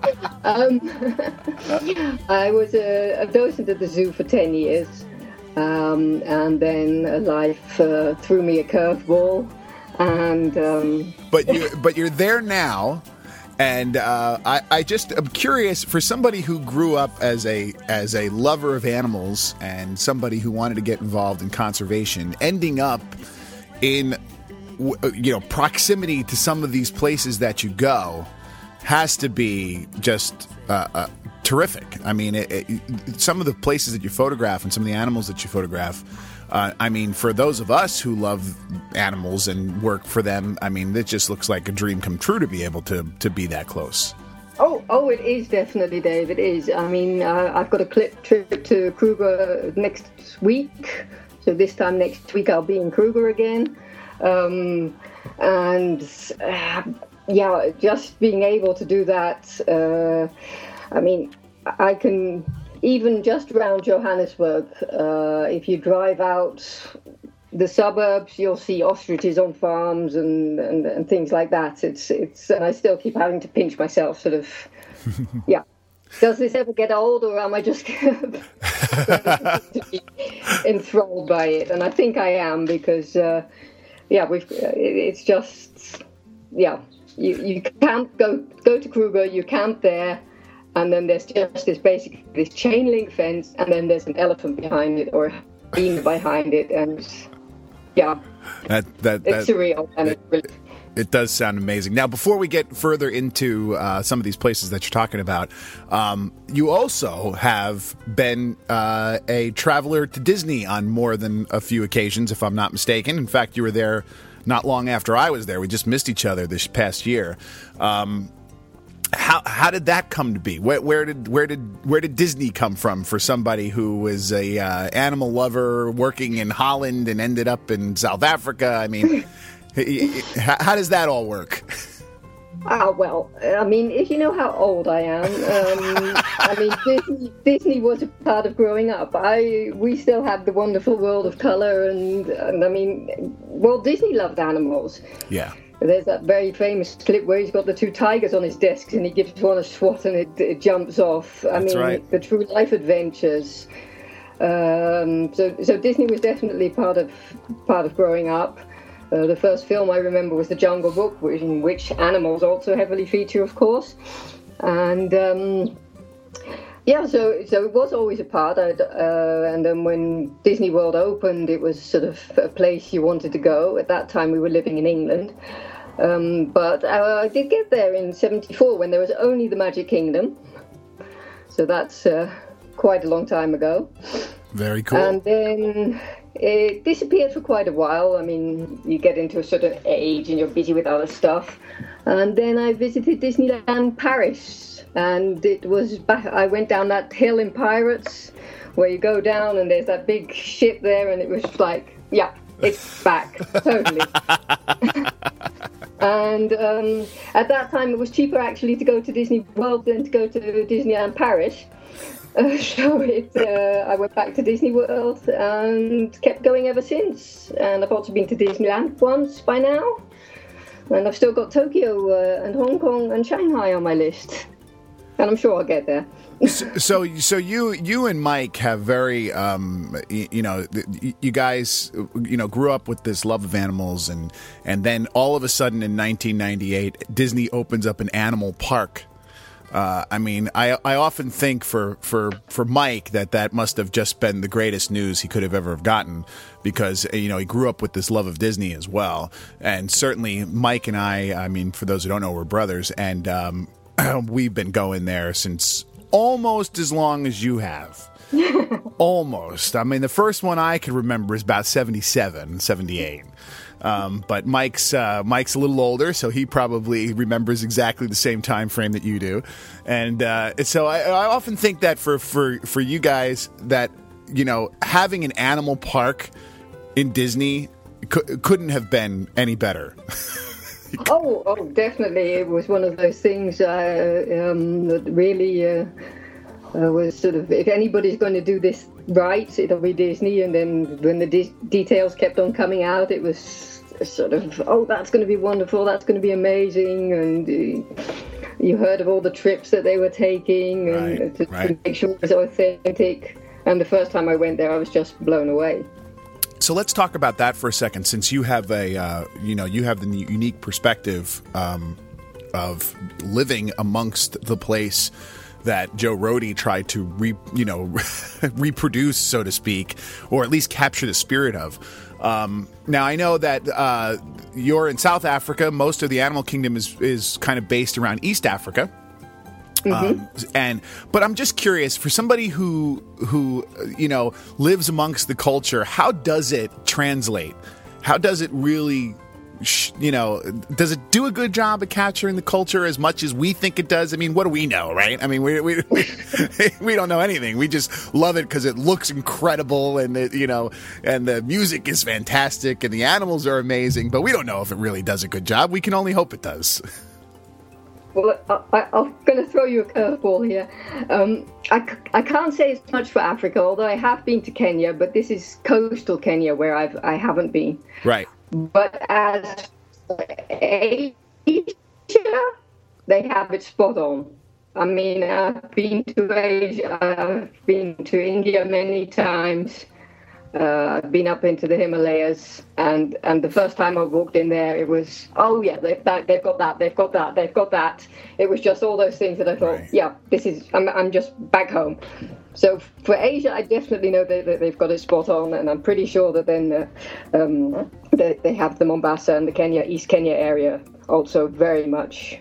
I was a docent at the zoo for 10 years, and then life threw me a curveball, and But you're there now, and I'm curious, for somebody who grew up as a lover of animals and somebody who wanted to get involved in conservation, ending up in proximity to some of these places that you go has to be just terrific. I mean, some of the places that you photograph and some of the animals that you photograph, I mean, for those of us who love animals and work for them, I mean, it just looks like a dream come true to be able to be that close. Oh, it is definitely, Dave. It is. I mean, I've got a trip to Kruger next week. So this time next week I'll be in Kruger again. Yeah, just being able to do that. I mean, I can even just around Johannesburg. If you drive out the suburbs, you'll see ostriches on farms and things like that. It's and I still keep having to pinch myself, sort of. Yeah. Does this ever get old, or am I just enthralled by it? And I think I am, because it's just, yeah. You can't go to Kruger, you camp there, and then there's just this chain link fence, and then there's an elephant behind it or a hyena behind it, and yeah, it's surreal, and it's really. It does sound amazing. Now, before we get further into some of these places that you're talking about, you also have been a traveler to Disney on more than a few occasions, if I'm not mistaken. In fact, you were there not long after I was there. We just missed each other this past year. How did that come to be? Where did Disney come from for somebody who was a animal lover working in Holland and ended up in South Africa? I mean, how does that all work? Well, I mean, if you know how old I am, I mean, Disney was a part of growing up. We still have the wonderful world of color, and I mean, Walt Disney loved animals. Yeah. There's that very famous clip where he's got the two tigers on his desk, and he gives one a swat, and it jumps off. That's right. The true life adventures. So Disney was definitely part of growing up. The first film I remember was The Jungle Book, in which animals also heavily feature, of course. And so it was always a part. And then when Disney World opened, it was sort of a place you wanted to go. At that time, we were living in England. But I did get there in '74 when there was only the Magic Kingdom. So that's quite a long time ago. Very cool. And then it disappeared for quite a while. I mean, you get into a certain age and you're busy with other stuff. And then I visited Disneyland Paris, and it was back. I went down that hill in Pirates, where you go down and there's that big ship there, and it was like, yeah, it's back, totally. And at that time, it was cheaper actually to go to Disney World than to go to Disneyland Paris. I went back to Disney World and kept going ever since. And I've also been to Disneyland once by now. And I've still got Tokyo and Hong Kong and Shanghai on my list. And I'm sure I'll get there. So you and Mike have very, you guys, grew up with this love of animals, and then all of a sudden in 1998, Disney opens up an animal park I mean, I often think for Mike that must have just been the greatest news he could have ever gotten, because he grew up with this love of Disney as well, and certainly Mike and I mean, for those who don't know, we're brothers, and we've been going there since almost as long as you have. Almost. I mean, the first one I can remember is about 77, 78. But Mike's a little older, so he probably remembers exactly the same time frame that you do. And so I often think that for you guys that, having an animal park in Disney couldn't have been any better. Oh, definitely. It was one of those things that really was sort of, if anybody's going to do this right, it'll be Disney. And then when the details kept on coming out, it was sort of, that's going to be wonderful, that's going to be amazing. And you heard of all the trips that they were taking and to make sure it was authentic. And the first time I went there, I was just blown away. So let's talk about that for a second, since you have you have the unique perspective of living amongst the place that Joe Rohde tried to reproduce, so to speak, or at least capture the spirit of. Now, I know that you're in South Africa. Most of the animal kingdom is kind of based around East Africa. Mm-hmm. But I'm just curious, for somebody who lives amongst the culture, how does it translate? How does it really, does it do a good job of capturing the culture as much as we think it does? I mean, what do we know, right? I mean, we we don't know anything. We just love it because it looks incredible, and and the music is fantastic, and the animals are amazing. But we don't know if it really does a good job. We can only hope it does. Well, I'm going to throw you a curveball here. I can't say as much for Africa, although I have been to Kenya, but this is coastal Kenya where I haven't been. Right. But as Asia, they have it spot on. I mean, I've been to Asia, I've been to India many times. I've been up into the Himalayas, and the first time I walked in there, it was, they've got that. It was just all those things that I thought, I'm just back home. So for Asia, I definitely know that they've got it spot on, and I'm pretty sure that then they have the Mombasa and the East Kenya area also very much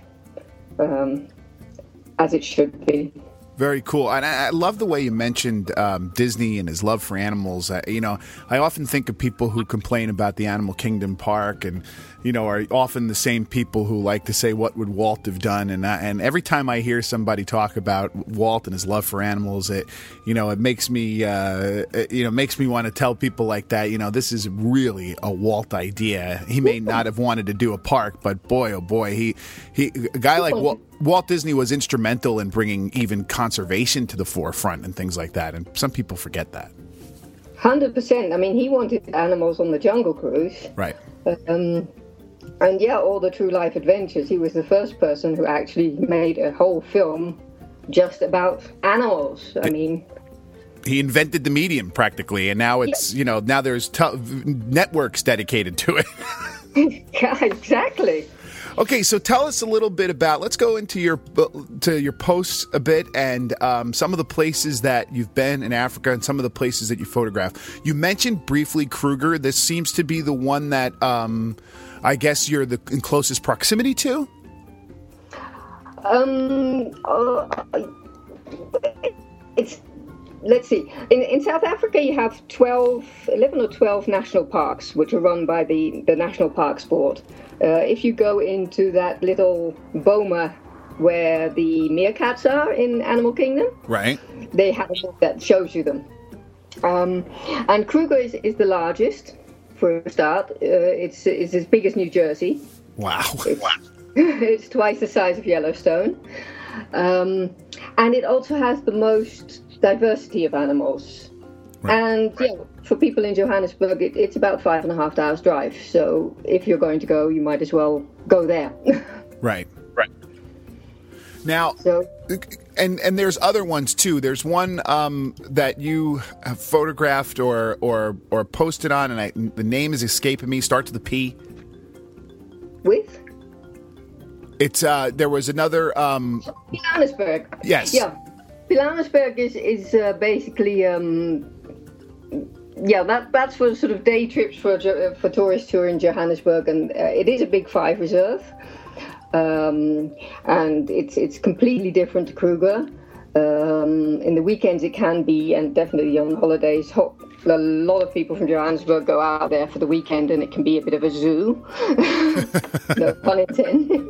as it should be. Very cool. And I love the way you mentioned Disney and his love for animals. I often think of people who complain about the Animal Kingdom park and, are often the same people who like to say, what would Walt have done? And every time I hear somebody talk about Walt and his love for animals, it makes me, makes me want to tell people like that, this is really a Walt idea. He may not have wanted to do a park, but boy, oh boy, a guy like Walt Disney was instrumental in bringing even conservation to the forefront and things like that, and some people forget that. 100%. I mean, he wanted animals on the Jungle Cruise. Right. And all the True Life Adventures. He was the first person who actually made a whole film just about animals. I mean, he invented the medium practically, and now it's now there's networks dedicated to it. Yeah, exactly. Okay, so tell us a little bit about. Let's go into your posts a bit, and some of the places that you've been in Africa, and some of the places that you photographed. You mentioned briefly Kruger. This seems to be the one that I guess you're in closest proximity to. Let's see. In South Africa, you have 11 or 12 national parks, which are run by the National Parks Board. If you go into that little boma where the meerkats are in Animal Kingdom, right, they have a book that shows you them. And Kruger is the largest, for a start. It's as big as New Jersey. Wow. It's twice the size of Yellowstone. And it also has the most diversity of animals. Right. And for people in Johannesburg, it's about 5.5 hours drive. So if you're going to go, you might as well go there. Right. Now, and there's other ones too. There's one that you have photographed or posted on, and the name is escaping me. Starts with a P. With? It's there was another. Johannesburg. Yes. Yeah. Johannesburg is basically that's for sort of day trips for tourist tour in Johannesburg, and it is a big 5 reserve, and it's completely different to Kruger. In the weekends it can be, and definitely on holidays. A lot of people from Johannesburg go out there for the weekend, and it can be a bit of a zoo. No pun intended.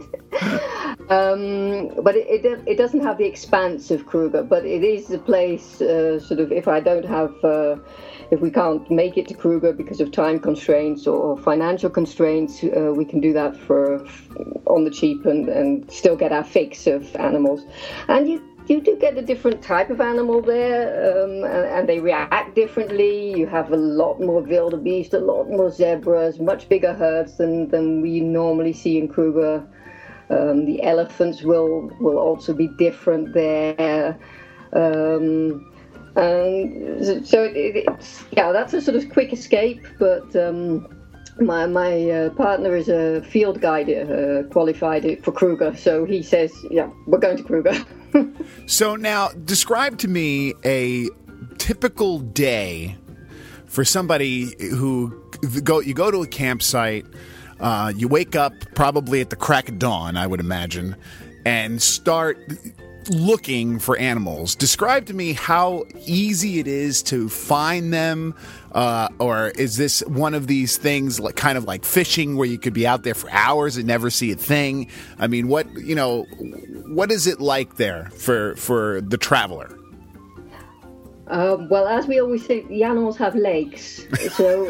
But it doesn't have the expanse of Kruger, but it is a place sort of if we can't make it to Kruger because of time constraints or financial constraints, we can do that on the cheap and still get our fix of animals. And you do get a different type of animal there, and they react differently. You have a lot more wildebeest, a lot more zebras, much bigger herds than we normally see in Kruger. The elephants will also be different there. And so that's a sort of quick escape, but my partner is a field guide, qualified for Kruger, so he says, yeah, we're going to Kruger. So now, describe to me a typical day for somebody who you go to a campsite, you wake up probably at the crack of dawn, I would imagine, and start looking for animals. Describe to me how easy it is to find them, or is this one of these things kind of like fishing where you could be out there for hours and never see a thing? I mean, what is it like there for the traveler? Well, as we always say, the animals have legs. So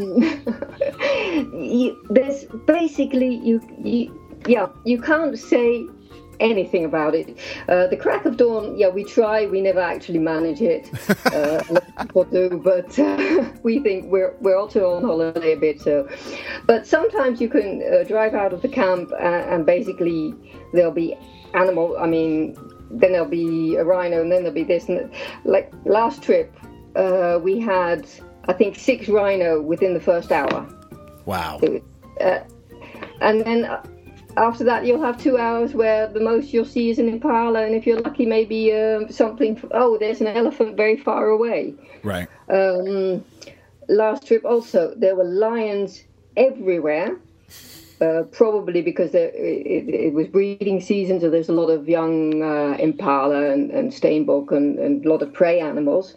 there's basically you can't say anything about it. The crack of dawn, we try. We never actually manage it. A lot of people do, but we think we're also on holiday a bit. So, but sometimes you can drive out of the camp and basically there'll be animal. I mean, then there'll be a rhino, and then there'll be this. And like last trip, we had I think 6 rhino within the first hour. Wow. And then. After that, you'll have 2 hours where the most you'll see is an impala, and if you're lucky, maybe something. Oh, there's an elephant very far away. Right. Last trip, also there were lions everywhere. Probably because it was breeding season, so there's a lot of young impala and steenbok and a lot of prey animals.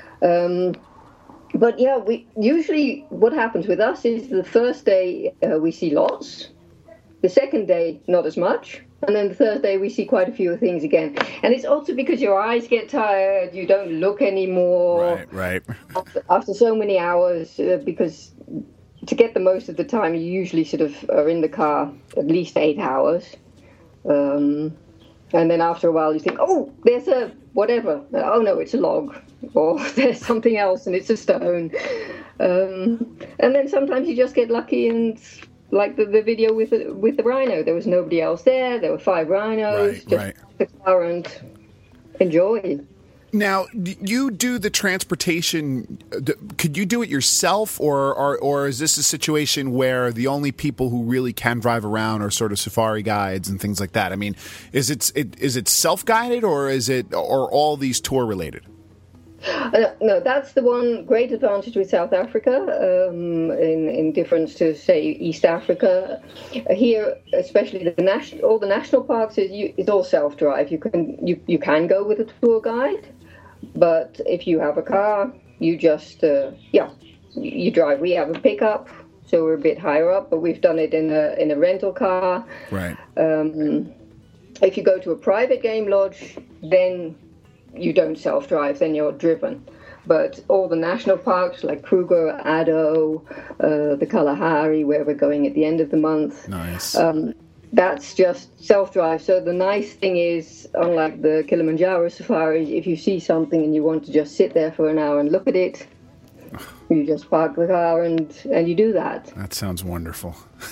But we usually what happens with us is the first day we see lots. The second day, not as much. And then the third day, we see quite a few things again. And it's also because your eyes get tired, you don't look anymore. Right. After so many hours, because to get the most of the time, you usually sort of are in the car at least 8 hours. And then after a while, you think, oh, there's a whatever. Oh, no, it's a log. Or there's something else, and it's a stone. And then sometimes you just get lucky and... Like the video with the rhino, there was nobody else there. There were 5 rhinos. Just the car and enjoy. Now, you do the transportation. Could you do it yourself, or is this a situation where the only people who really can drive around are sort of safari guides and things like that? I mean, is it self-guided, or all these tour related? No, that's the one great advantage with South Africa, in difference to, say, East Africa. Here, especially all the national parks, it's all self-drive. You can go with a tour guide, but if you have a car, you just you drive. We have a pickup, so we're a bit higher up, but we've done it in a rental car. Right. If you go to a private game lodge, then you don't self-drive, then you're driven. But all the national parks like Kruger, Addo, the Kalahari, where we're going at the end of the month, nice. That's just self-drive. So the nice thing is, unlike the Kilimanjaro safaris, if you see something and you want to just sit there for an hour and look at it, you just park the car and you do that. That sounds wonderful.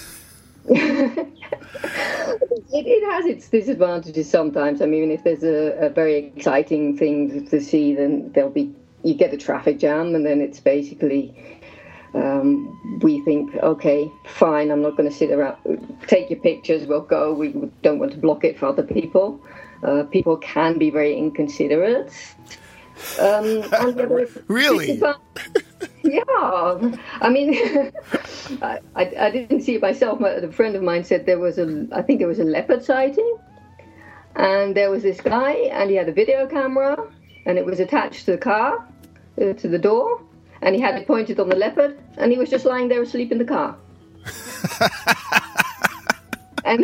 It has its disadvantages sometimes. I mean, if there's a very exciting thing to see, then you get a traffic jam, and then it's basically we think, okay, fine, I'm not going to sit around, take your pictures, we'll go. We don't want to block it for other people. People can be very inconsiderate. Really? Yeah. I mean, I didn't see it myself. A friend of mine said I think there was a leopard sighting. And there was this guy, and he had a video camera, and it was attached to the car, to the door. And he had it pointed on the leopard, and he was just lying there asleep in the car. and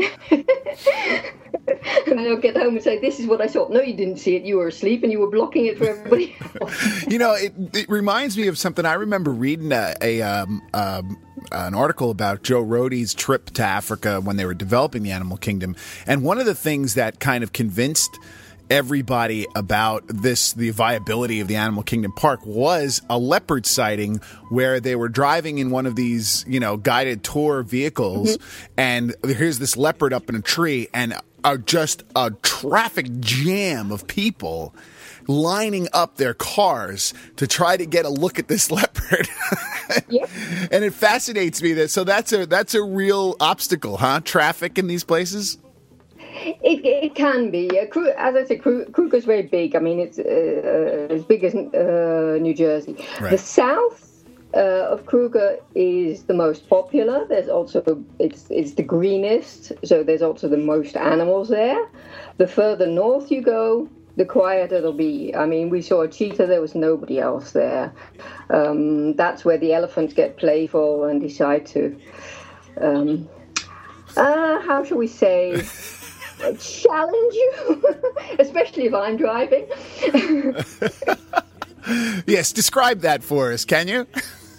then I'll get home and say, this is what I saw. No, you didn't see it. You were asleep, and you were blocking it for everybody else. You know, it reminds me of something. I remember reading an article about Joe Rohde's trip to Africa when they were developing the animal kingdom. And one of the things that kind of convinced everybody about the viability of the Animal Kingdom Park was a leopard sighting where they were driving in one of these, guided tour vehicles, and here's this leopard up in a tree, and just a traffic jam of people lining up their cars to try to get a look at this leopard. Yeah. And it fascinates me so that's a real obstacle, huh? Traffic in these places? It can be. As I said, Kruger's very big. I mean, it's as big as New Jersey. Right. The south of Kruger is the most popular. There's also it's the greenest, so there's also the most animals there. The further north you go, the quieter it'll be. I mean, we saw a cheetah. There was nobody else there. That's where the elephants get playful and decide to, how shall we say, challenge you, especially if I'm driving. Yes, describe that for us, can you?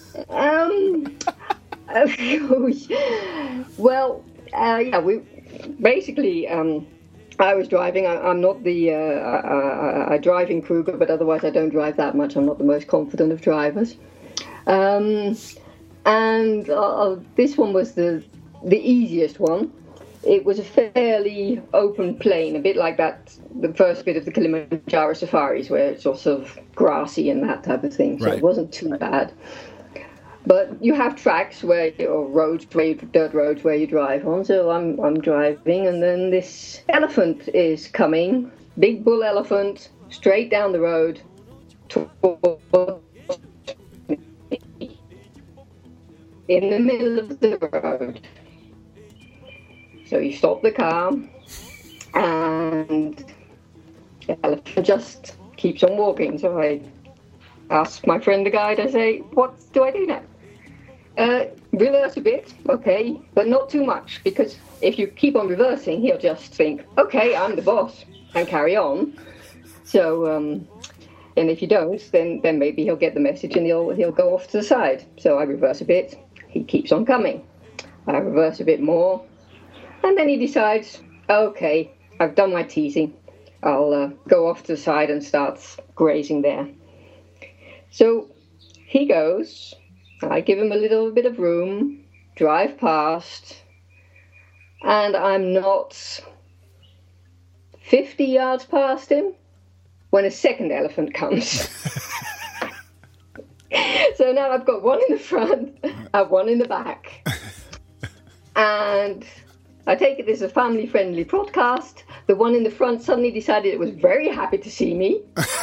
We basically. I was driving. I'm not I drive in Kruger, but otherwise I don't drive that much. I'm not the most confident of drivers. This one was the easiest one. It was a fairly open plain, a bit like the first bit of the Kilimanjaro safaris, where it's all sort of grassy and that type of thing. So Right. It wasn't too bad. But you have tracks dirt roads where you drive on. So I'm driving, and then this elephant is coming, big bull elephant, straight down the road towards me, in the middle of the road. So you stop the car, and the elephant just keeps on walking. So I ask my friend the guide, I say, what do I do now? Reverse a bit, okay, but not too much, because if you keep on reversing, he'll just think, okay, I'm the boss, and carry on. So, and if you don't, then maybe he'll get the message and he'll go off to the side. So I reverse a bit, he keeps on coming. I reverse a bit more, and then he decides, okay, I've done my teasing. I'll go off to the side and start grazing there. So he goes, I give him a little bit of room, drive past, and I'm not 50 yards past him when a second elephant comes. So now I've got one in the front and one in the back. And I take it this is a family-friendly podcast. The one in the front suddenly decided it was very happy to see me.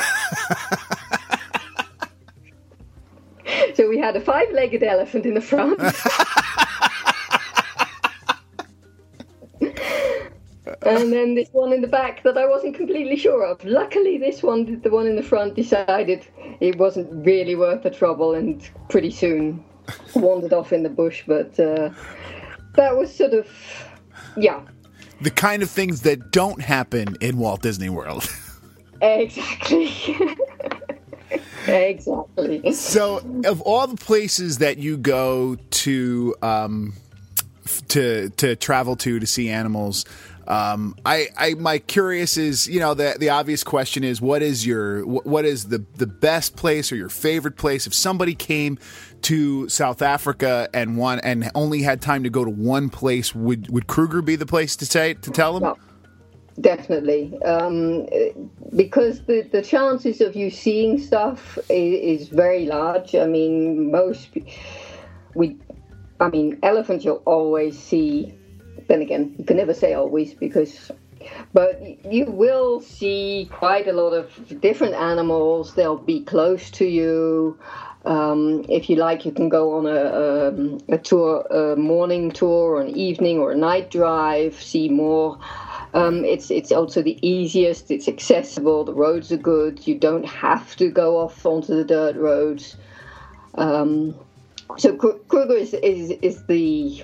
So we had a 5-legged elephant in the front. And then this one in the back that I wasn't completely sure of. Luckily, the one in the front, decided it wasn't really worth the trouble and pretty soon wandered off in the bush. But that was sort of, yeah. The kind of things that don't happen in Walt Disney World. Exactly. Exactly. So, of all the places that you go to travel to see animals, my curious is, the obvious question is, what is the best place or your favorite place? If somebody came to South Africa and only had time to go to one place, would Kruger be the place to tell them? Well, definitely, because the chances of you seeing stuff is very large. I mean, elephants you'll always see. Then again, you can never say always but you will see quite a lot of different animals. They'll be close to you. If you like, you can go on a tour, a morning tour, or an evening or a night drive, see more. It's also the easiest. It's accessible. The roads are good. You don't have to go off onto the dirt roads. So Kruger is the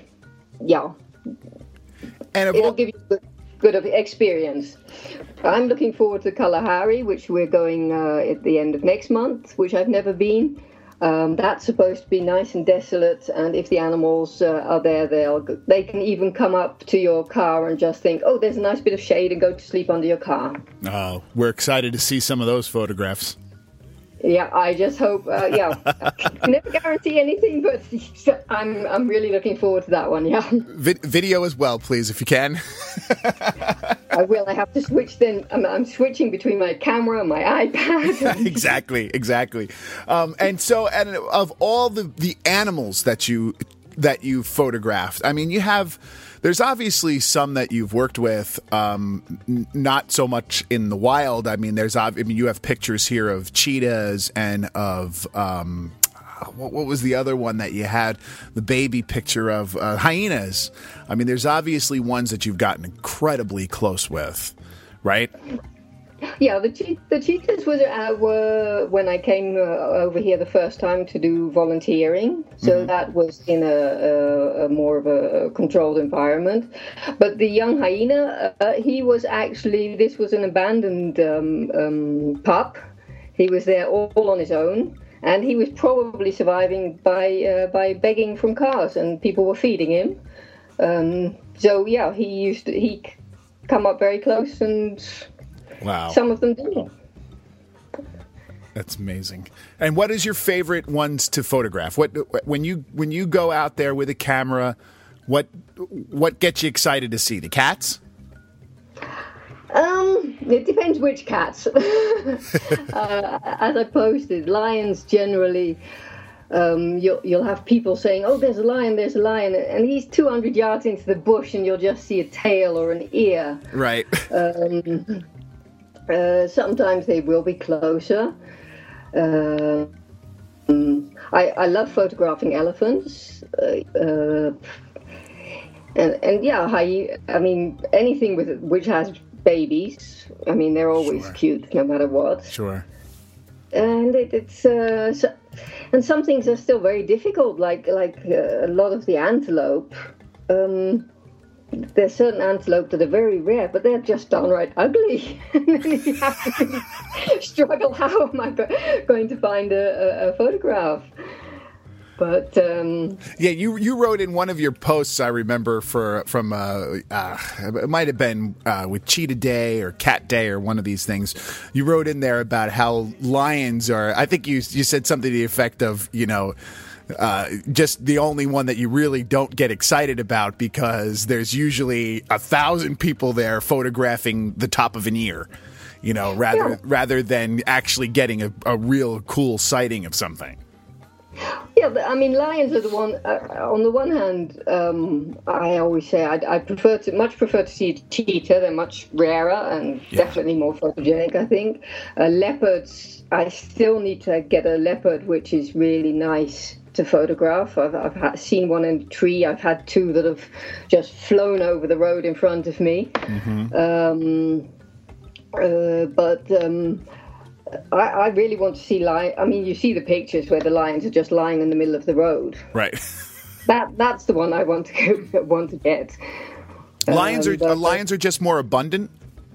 And it'll give you good experience. I'm looking forward to Kalahari, which we're going at the end of next month, which I've never been. That's supposed to be nice and desolate, and if the animals are there, they can even come up to your car and just think, oh, there's a nice bit of shade, and go to sleep under your car. Oh, we're excited to see some of those photographs. Yeah, I just hope. I can never guarantee anything, but I'm really looking forward to that one. Yeah, video as well, please, if you can. I will. I have to switch. Then I'm switching between my camera and my iPad. Exactly. And of all the animals that you photographed, I mean, there's obviously some that you've worked with, not so much in the wild. I mean, you have pictures here of cheetahs and of what was the other one that you had? The baby picture of hyenas. I mean, there's obviously ones that you've gotten incredibly close with, right? Yeah, the cheetahs were when I came over here the first time to do volunteering. So that was in a more of a controlled environment. But the young hyena, this was an abandoned pup. He was there all on his own, and he was probably surviving by begging from cars, and people were feeding him. He come up very close and. Wow. Some of them do. That's amazing. And what is your favorite ones to photograph? When you go out there with a camera, what gets you excited to see? The cats? It depends which cats. As I posted, lions generally. You'll have people saying, "Oh, there's a lion," and he's 200 yards into the bush, and you'll just see a tail or an ear. Right. Sometimes they will be closer. I love photographing elephants, anything which has babies. I mean, they're always cute, no matter what. Sure. And and some things are still very difficult, like a lot of the antelope. There's certain antelope that are very rare, but they're just downright ugly. And then you have to struggle. How am I going to find a photograph? But you wrote in one of your posts, I remember, from it might have been with Cheetah Day or Cat Day or one of these things. You wrote in there about how lions are. I think you said something to the effect of, just the only one that you really don't get excited about because there's usually 1,000 people there photographing the top of an ear, rather than actually getting a real cool sighting of something. Yeah, I mean, lions are the one. On the one hand, I always say I much prefer to see a cheetah. They're much rarer and definitely more photogenic, I think. Leopards, I still need to get a leopard, which is really nice to photograph. I've seen one in a tree. I've had two that have just flown over the road in front of me. Mm-hmm. I really want to see lions. I mean, you see the pictures where the lions are just lying in the middle of the road. Right. That's the one I want to get. Lions are just more abundant.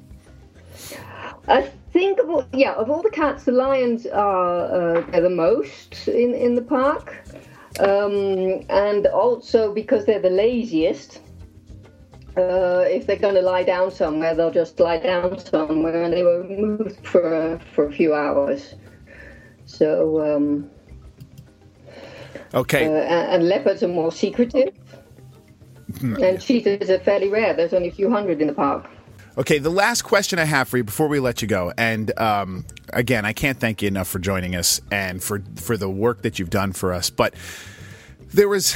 I think of all the cats, the lions are they're the most in the park, and also because they're the laziest. If they're going to lie down somewhere, they'll just lie down somewhere, and they won't move for a few hours. So, okay. And leopards are more secretive, and cheetahs are fairly rare. There's only a few hundred in the park. Okay, the last question I have for you before we let you go, and again, I can't thank you enough for joining us and for the work that you've done for us, but There was.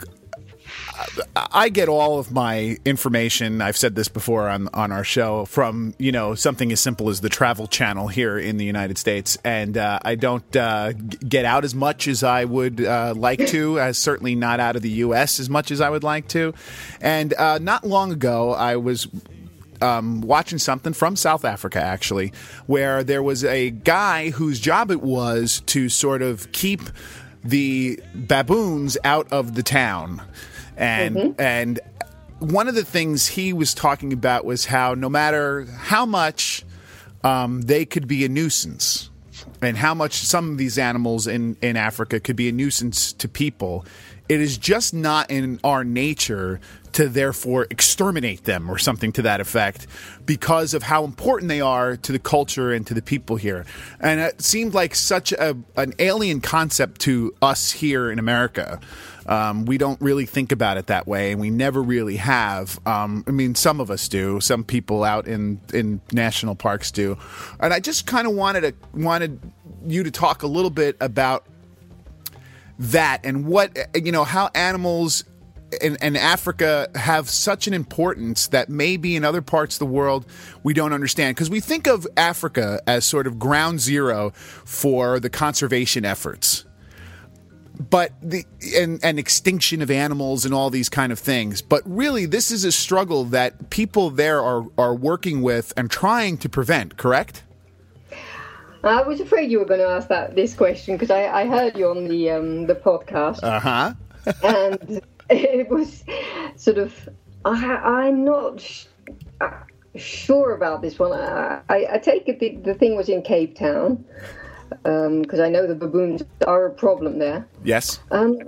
I get all of my information, I've said this before on our show, from, something as simple as the Travel Channel here in the United States. And I don't get out as much as I would like to, certainly not out of the U.S. as much as I would like to. And not long ago, I was watching something from South Africa, actually, where there was a guy whose job it was to sort of keep the baboons out of the town. And one of the things he was talking about was how no matter how much they could be a nuisance, and how much some of these animals in Africa could be a nuisance to people, it is just not in our nature to therefore exterminate them or something to that effect, because of how important they are to the culture and to the people here. And it seemed like such an alien concept to us here in America. We don't really think about it that way, and we never really have. Some of us do. Some people out in national parks do. And I just kind of wanted you to talk a little bit about that, and what, how animals in Africa have such an importance that maybe in other parts of the world we don't understand. Because we think of Africa as sort of ground zero for the conservation efforts, but and extinction of animals and all these kind of things. But really, this is a struggle that people there are working with and trying to prevent, correct? I was afraid you were going to ask this question, because I heard you on the podcast. Uh-huh. And it was sort of, I'm not sure about this one. I take it the thing was in Cape Town, because I know the baboons are a problem there. Yes.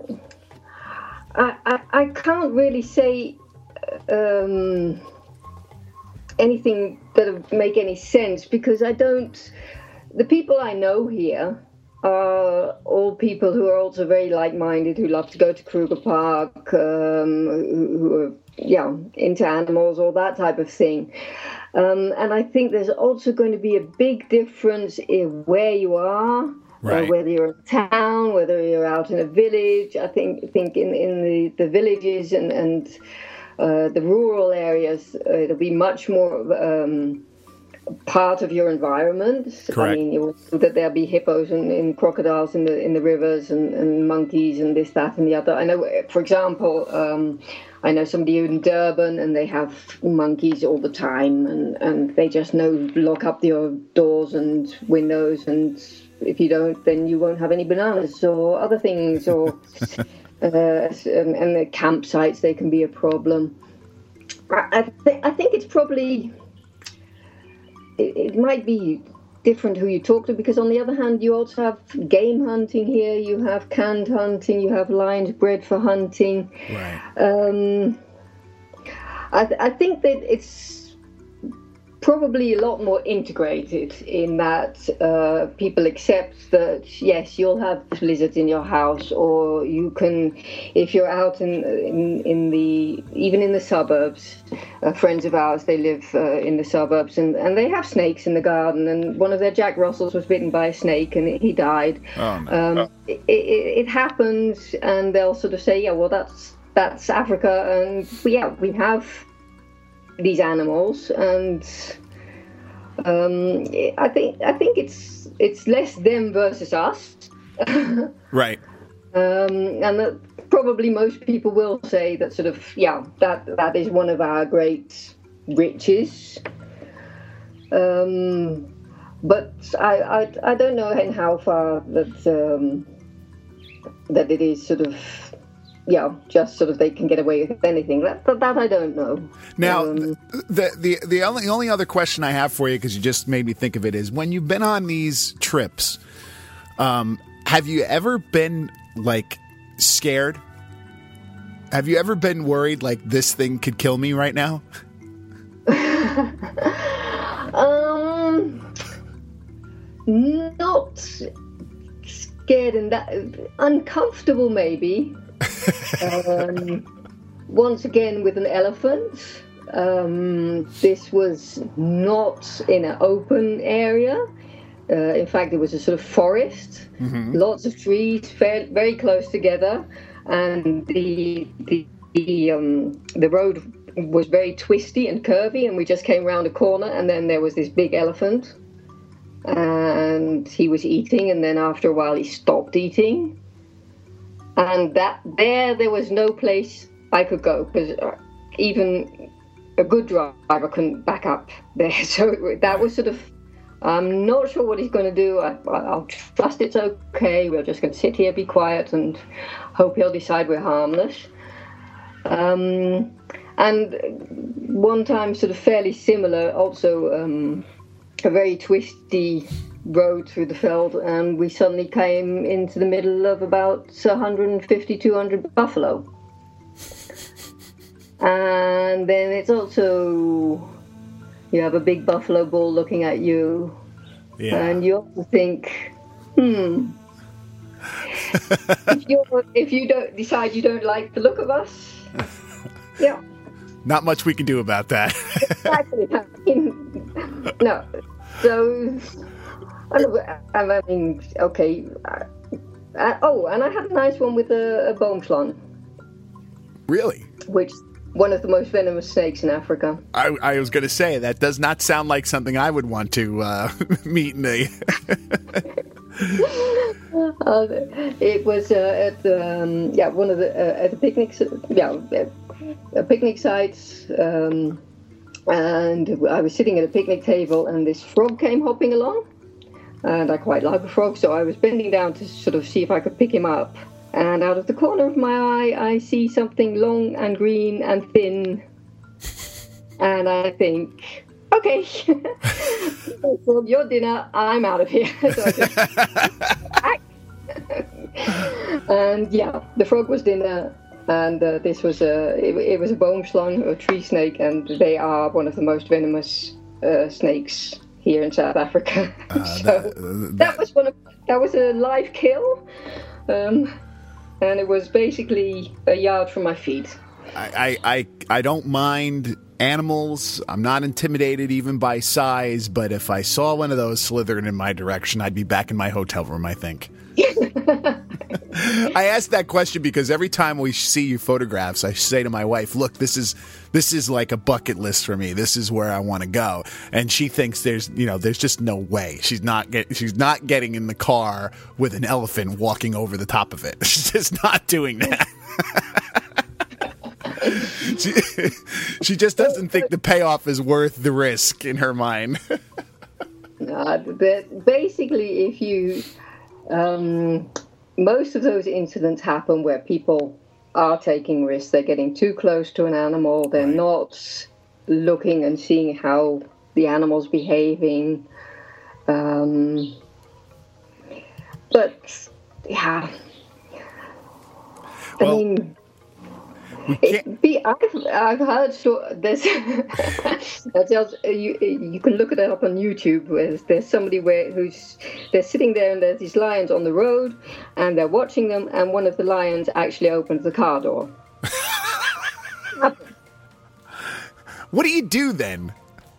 I can't really say anything that would make any sense, because the people I know here are all people who are also very like-minded, who love to go to Kruger Park, who are into animals, all that type of thing. And I think there's also going to be a big difference in where you are, right. Whether you're in town, whether you're out in a village. I think in the villages and the rural areas, it'll be much more part of your environment. Correct. I mean, you will, that there'll be hippos and crocodiles in the rivers and monkeys and this, that, and the other. I know, for example, I know somebody in Durban, and they have monkeys all the time, and they just lock up your doors and windows, and if you don't, then you won't have any bananas or other things, or and the campsites, they can be a problem. I think it's probably. It might be different who you talk to, because on the other hand, you also have game hunting here, you have canned hunting, you have lions bred for hunting. Right. I think that it's probably a lot more integrated in that people accept that, yes, you'll have lizards in your house, or you can, if you're out even in the suburbs, friends of ours, they live in the suburbs, and they have snakes in the garden, and one of their Jack Russells was bitten by a snake and he died. Oh, no. It happens, and they'll sort of say, yeah, well, that's Africa, and we have these animals, and I think it's less them versus us. Right. And that probably most people will say that sort of, that is one of our great riches. But I don't know in how far that it is sort of, just sort of they can get away with anything. That I don't know. Now, the only other question I have for you, because you just made me think of it, is when you've been on these trips, have you ever been scared? Have you ever been worried this thing could kill me right now? Not scared, and that uncomfortable maybe. Once again with an elephant. This was not in an open area. In fact, it was a sort of forest, lots of trees, very, very close together. and the road was very twisty and curvy, and we just came round a corner, and then there was this big elephant, and he was eating, and then after a while he stopped eating, and there was no place I could go, because even a good driver couldn't back up there. So that was sort of, I'm not sure what he's going to do. I'll trust it's okay. We're just going to sit here, be quiet, and hope he'll decide we're harmless. And one time, sort of fairly similar, also a very twisty road through the veld, and we suddenly came into the middle of about 150, 200 buffalo. And then it's also, you have a big buffalo bull looking at you, and you also think, if you don't decide you don't like the look of us, yeah. Not much we can do about that. Exactly. No. So, I mean, okay. And I had a nice one with a boomslang. Really? Which one of the most venomous snakes in Africa. I was going to say, that does not sound like something I would want to meet in a... It was at one of the at the picnics, a picnic site, and I was sitting at a picnic table, and this frog came hopping along, and I quite like the frog, so I was bending down to sort of see if I could pick him up, and out of the corner of my eye I see something long and green and thin, and I think, okay, for your dinner, I'm out of here. So I just and yeah, the frog was dinner, and this was it was a boomslang, a tree snake, and they are one of the most venomous snakes here in South Africa. That was a live kill, and it was basically a yard from my feet. I don't mind animals. I'm not intimidated even by size, but if I saw one of those slithering in my direction, I'd be back in my hotel room, I think. I asked that question because every time we see your photographs, I say to my wife, look, this is like a bucket list for me. This is where I want to go. And she thinks there's just no way. She's not getting in the car with an elephant walking over the top of it. She's just not doing that. She just doesn't think the payoff is worth the risk in her mind. Basically, if you, most of those incidents happen where people are taking risks. They're getting too close to an animal. They're not looking and seeing how the animal's behaving. But yeah, I mean. I've heard there's you can look it up on YouTube where there's somebody they're sitting there and there's these lions on the road and they're watching them and one of the lions actually opens the car door. What do you do then?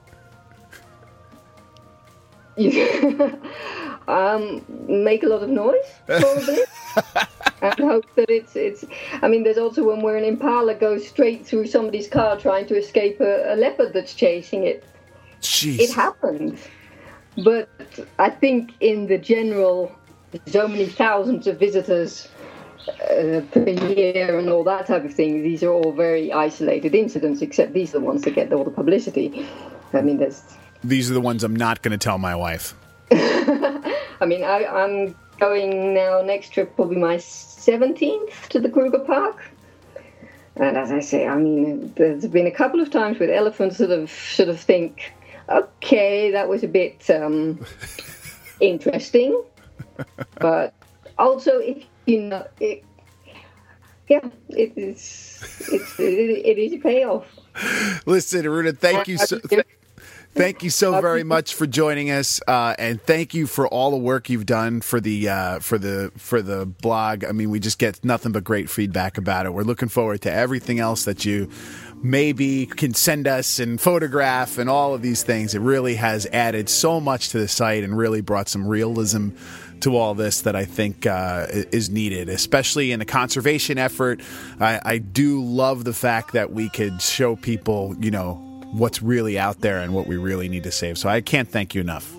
Make a lot of noise, probably. And hope that it's. I mean, there's also one where an impala goes straight through somebody's car trying to escape a leopard that's chasing it. Jeez. It happens. But I think in the general, so many thousands of visitors per year and all that type of thing, these are all very isolated incidents, except these are the ones that get all the publicity. I mean, these are the ones I'm not going to tell my wife. I mean, I'm going now, next trip will be my 17th to the Kruger Park. And as I say, I mean, there's been a couple of times with elephants that sort of think, okay, that was a bit interesting. But also, if you know, it is a payoff. Listen, Aruna, thank you so. Thank you so very much for joining us, and thank you for all the work you've done for the blog. I mean, we just get nothing but great feedback about it. We're looking forward to everything else that you maybe can send us and photograph and all of these things. It really has added so much to the site and really brought some realism to all this that I think is needed, especially in a conservation effort. I do love the fact that we could show people, what's really out there and what we really need to save. So I can't thank you enough.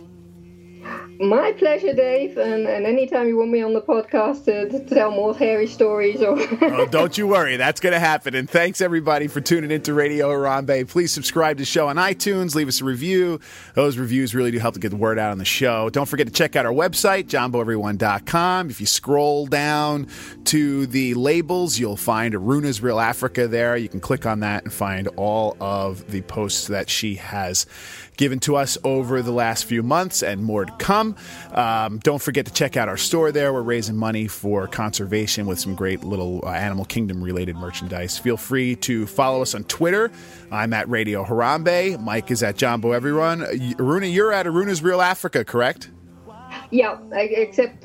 My pleasure, Dave, and anytime you want me on the podcast to tell more hairy stories. Oh, don't you worry. That's going to happen. And thanks, everybody, for tuning into Radio Harambe. Please subscribe to the show on iTunes. Leave us a review. Those reviews really do help to get the word out on the show. Don't forget to check out our website, JamboEveryone.com. If you scroll down to the labels, you'll find Aruna's Real Africa there. You can click on that and find all of the posts that she has given to us over the last few months and more to come. Don't forget to check out our store there. We're raising money for conservation with some great little Animal Kingdom related merchandise. Feel free to follow us on Twitter. I'm at Radio Harambe. Mike is at Jambo Everyone. Aruna, you're at Aruna's Real Africa, correct? Yeah, except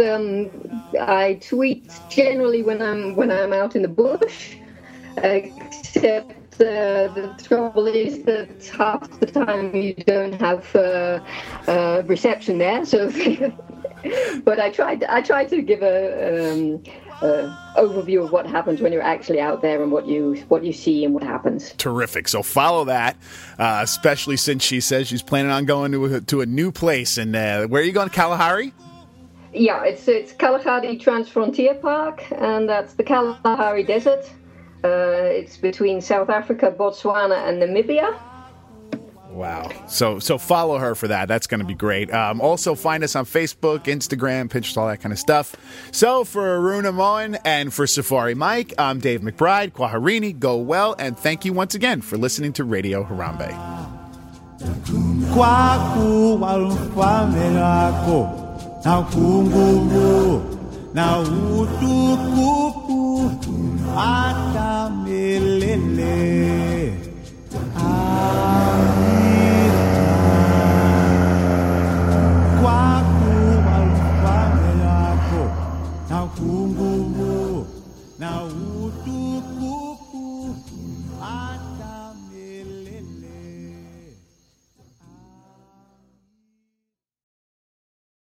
I tweet generally when I'm out in the bush, except the trouble is that half the time you don't have reception there. So, but I tried to give a overview of what happens when you're actually out there and what you see and what happens. Terrific. So follow that, especially since she says she's planning on going to a new place. And where are you going? Kalahari? Yeah, it's Kalahari Transfrontier Park, and that's the Kalahari Desert. It's between South Africa, Botswana, and Namibia. Wow. So follow her for that. That's going to be great. Also, find us on Facebook, Instagram, Pinterest, all that kind of stuff. So for Aruna Moen and for Safari Mike, I'm Dave McBride. Kwaherini, go well, and thank you once again for listening to Radio Harambe. Na utukufu atamela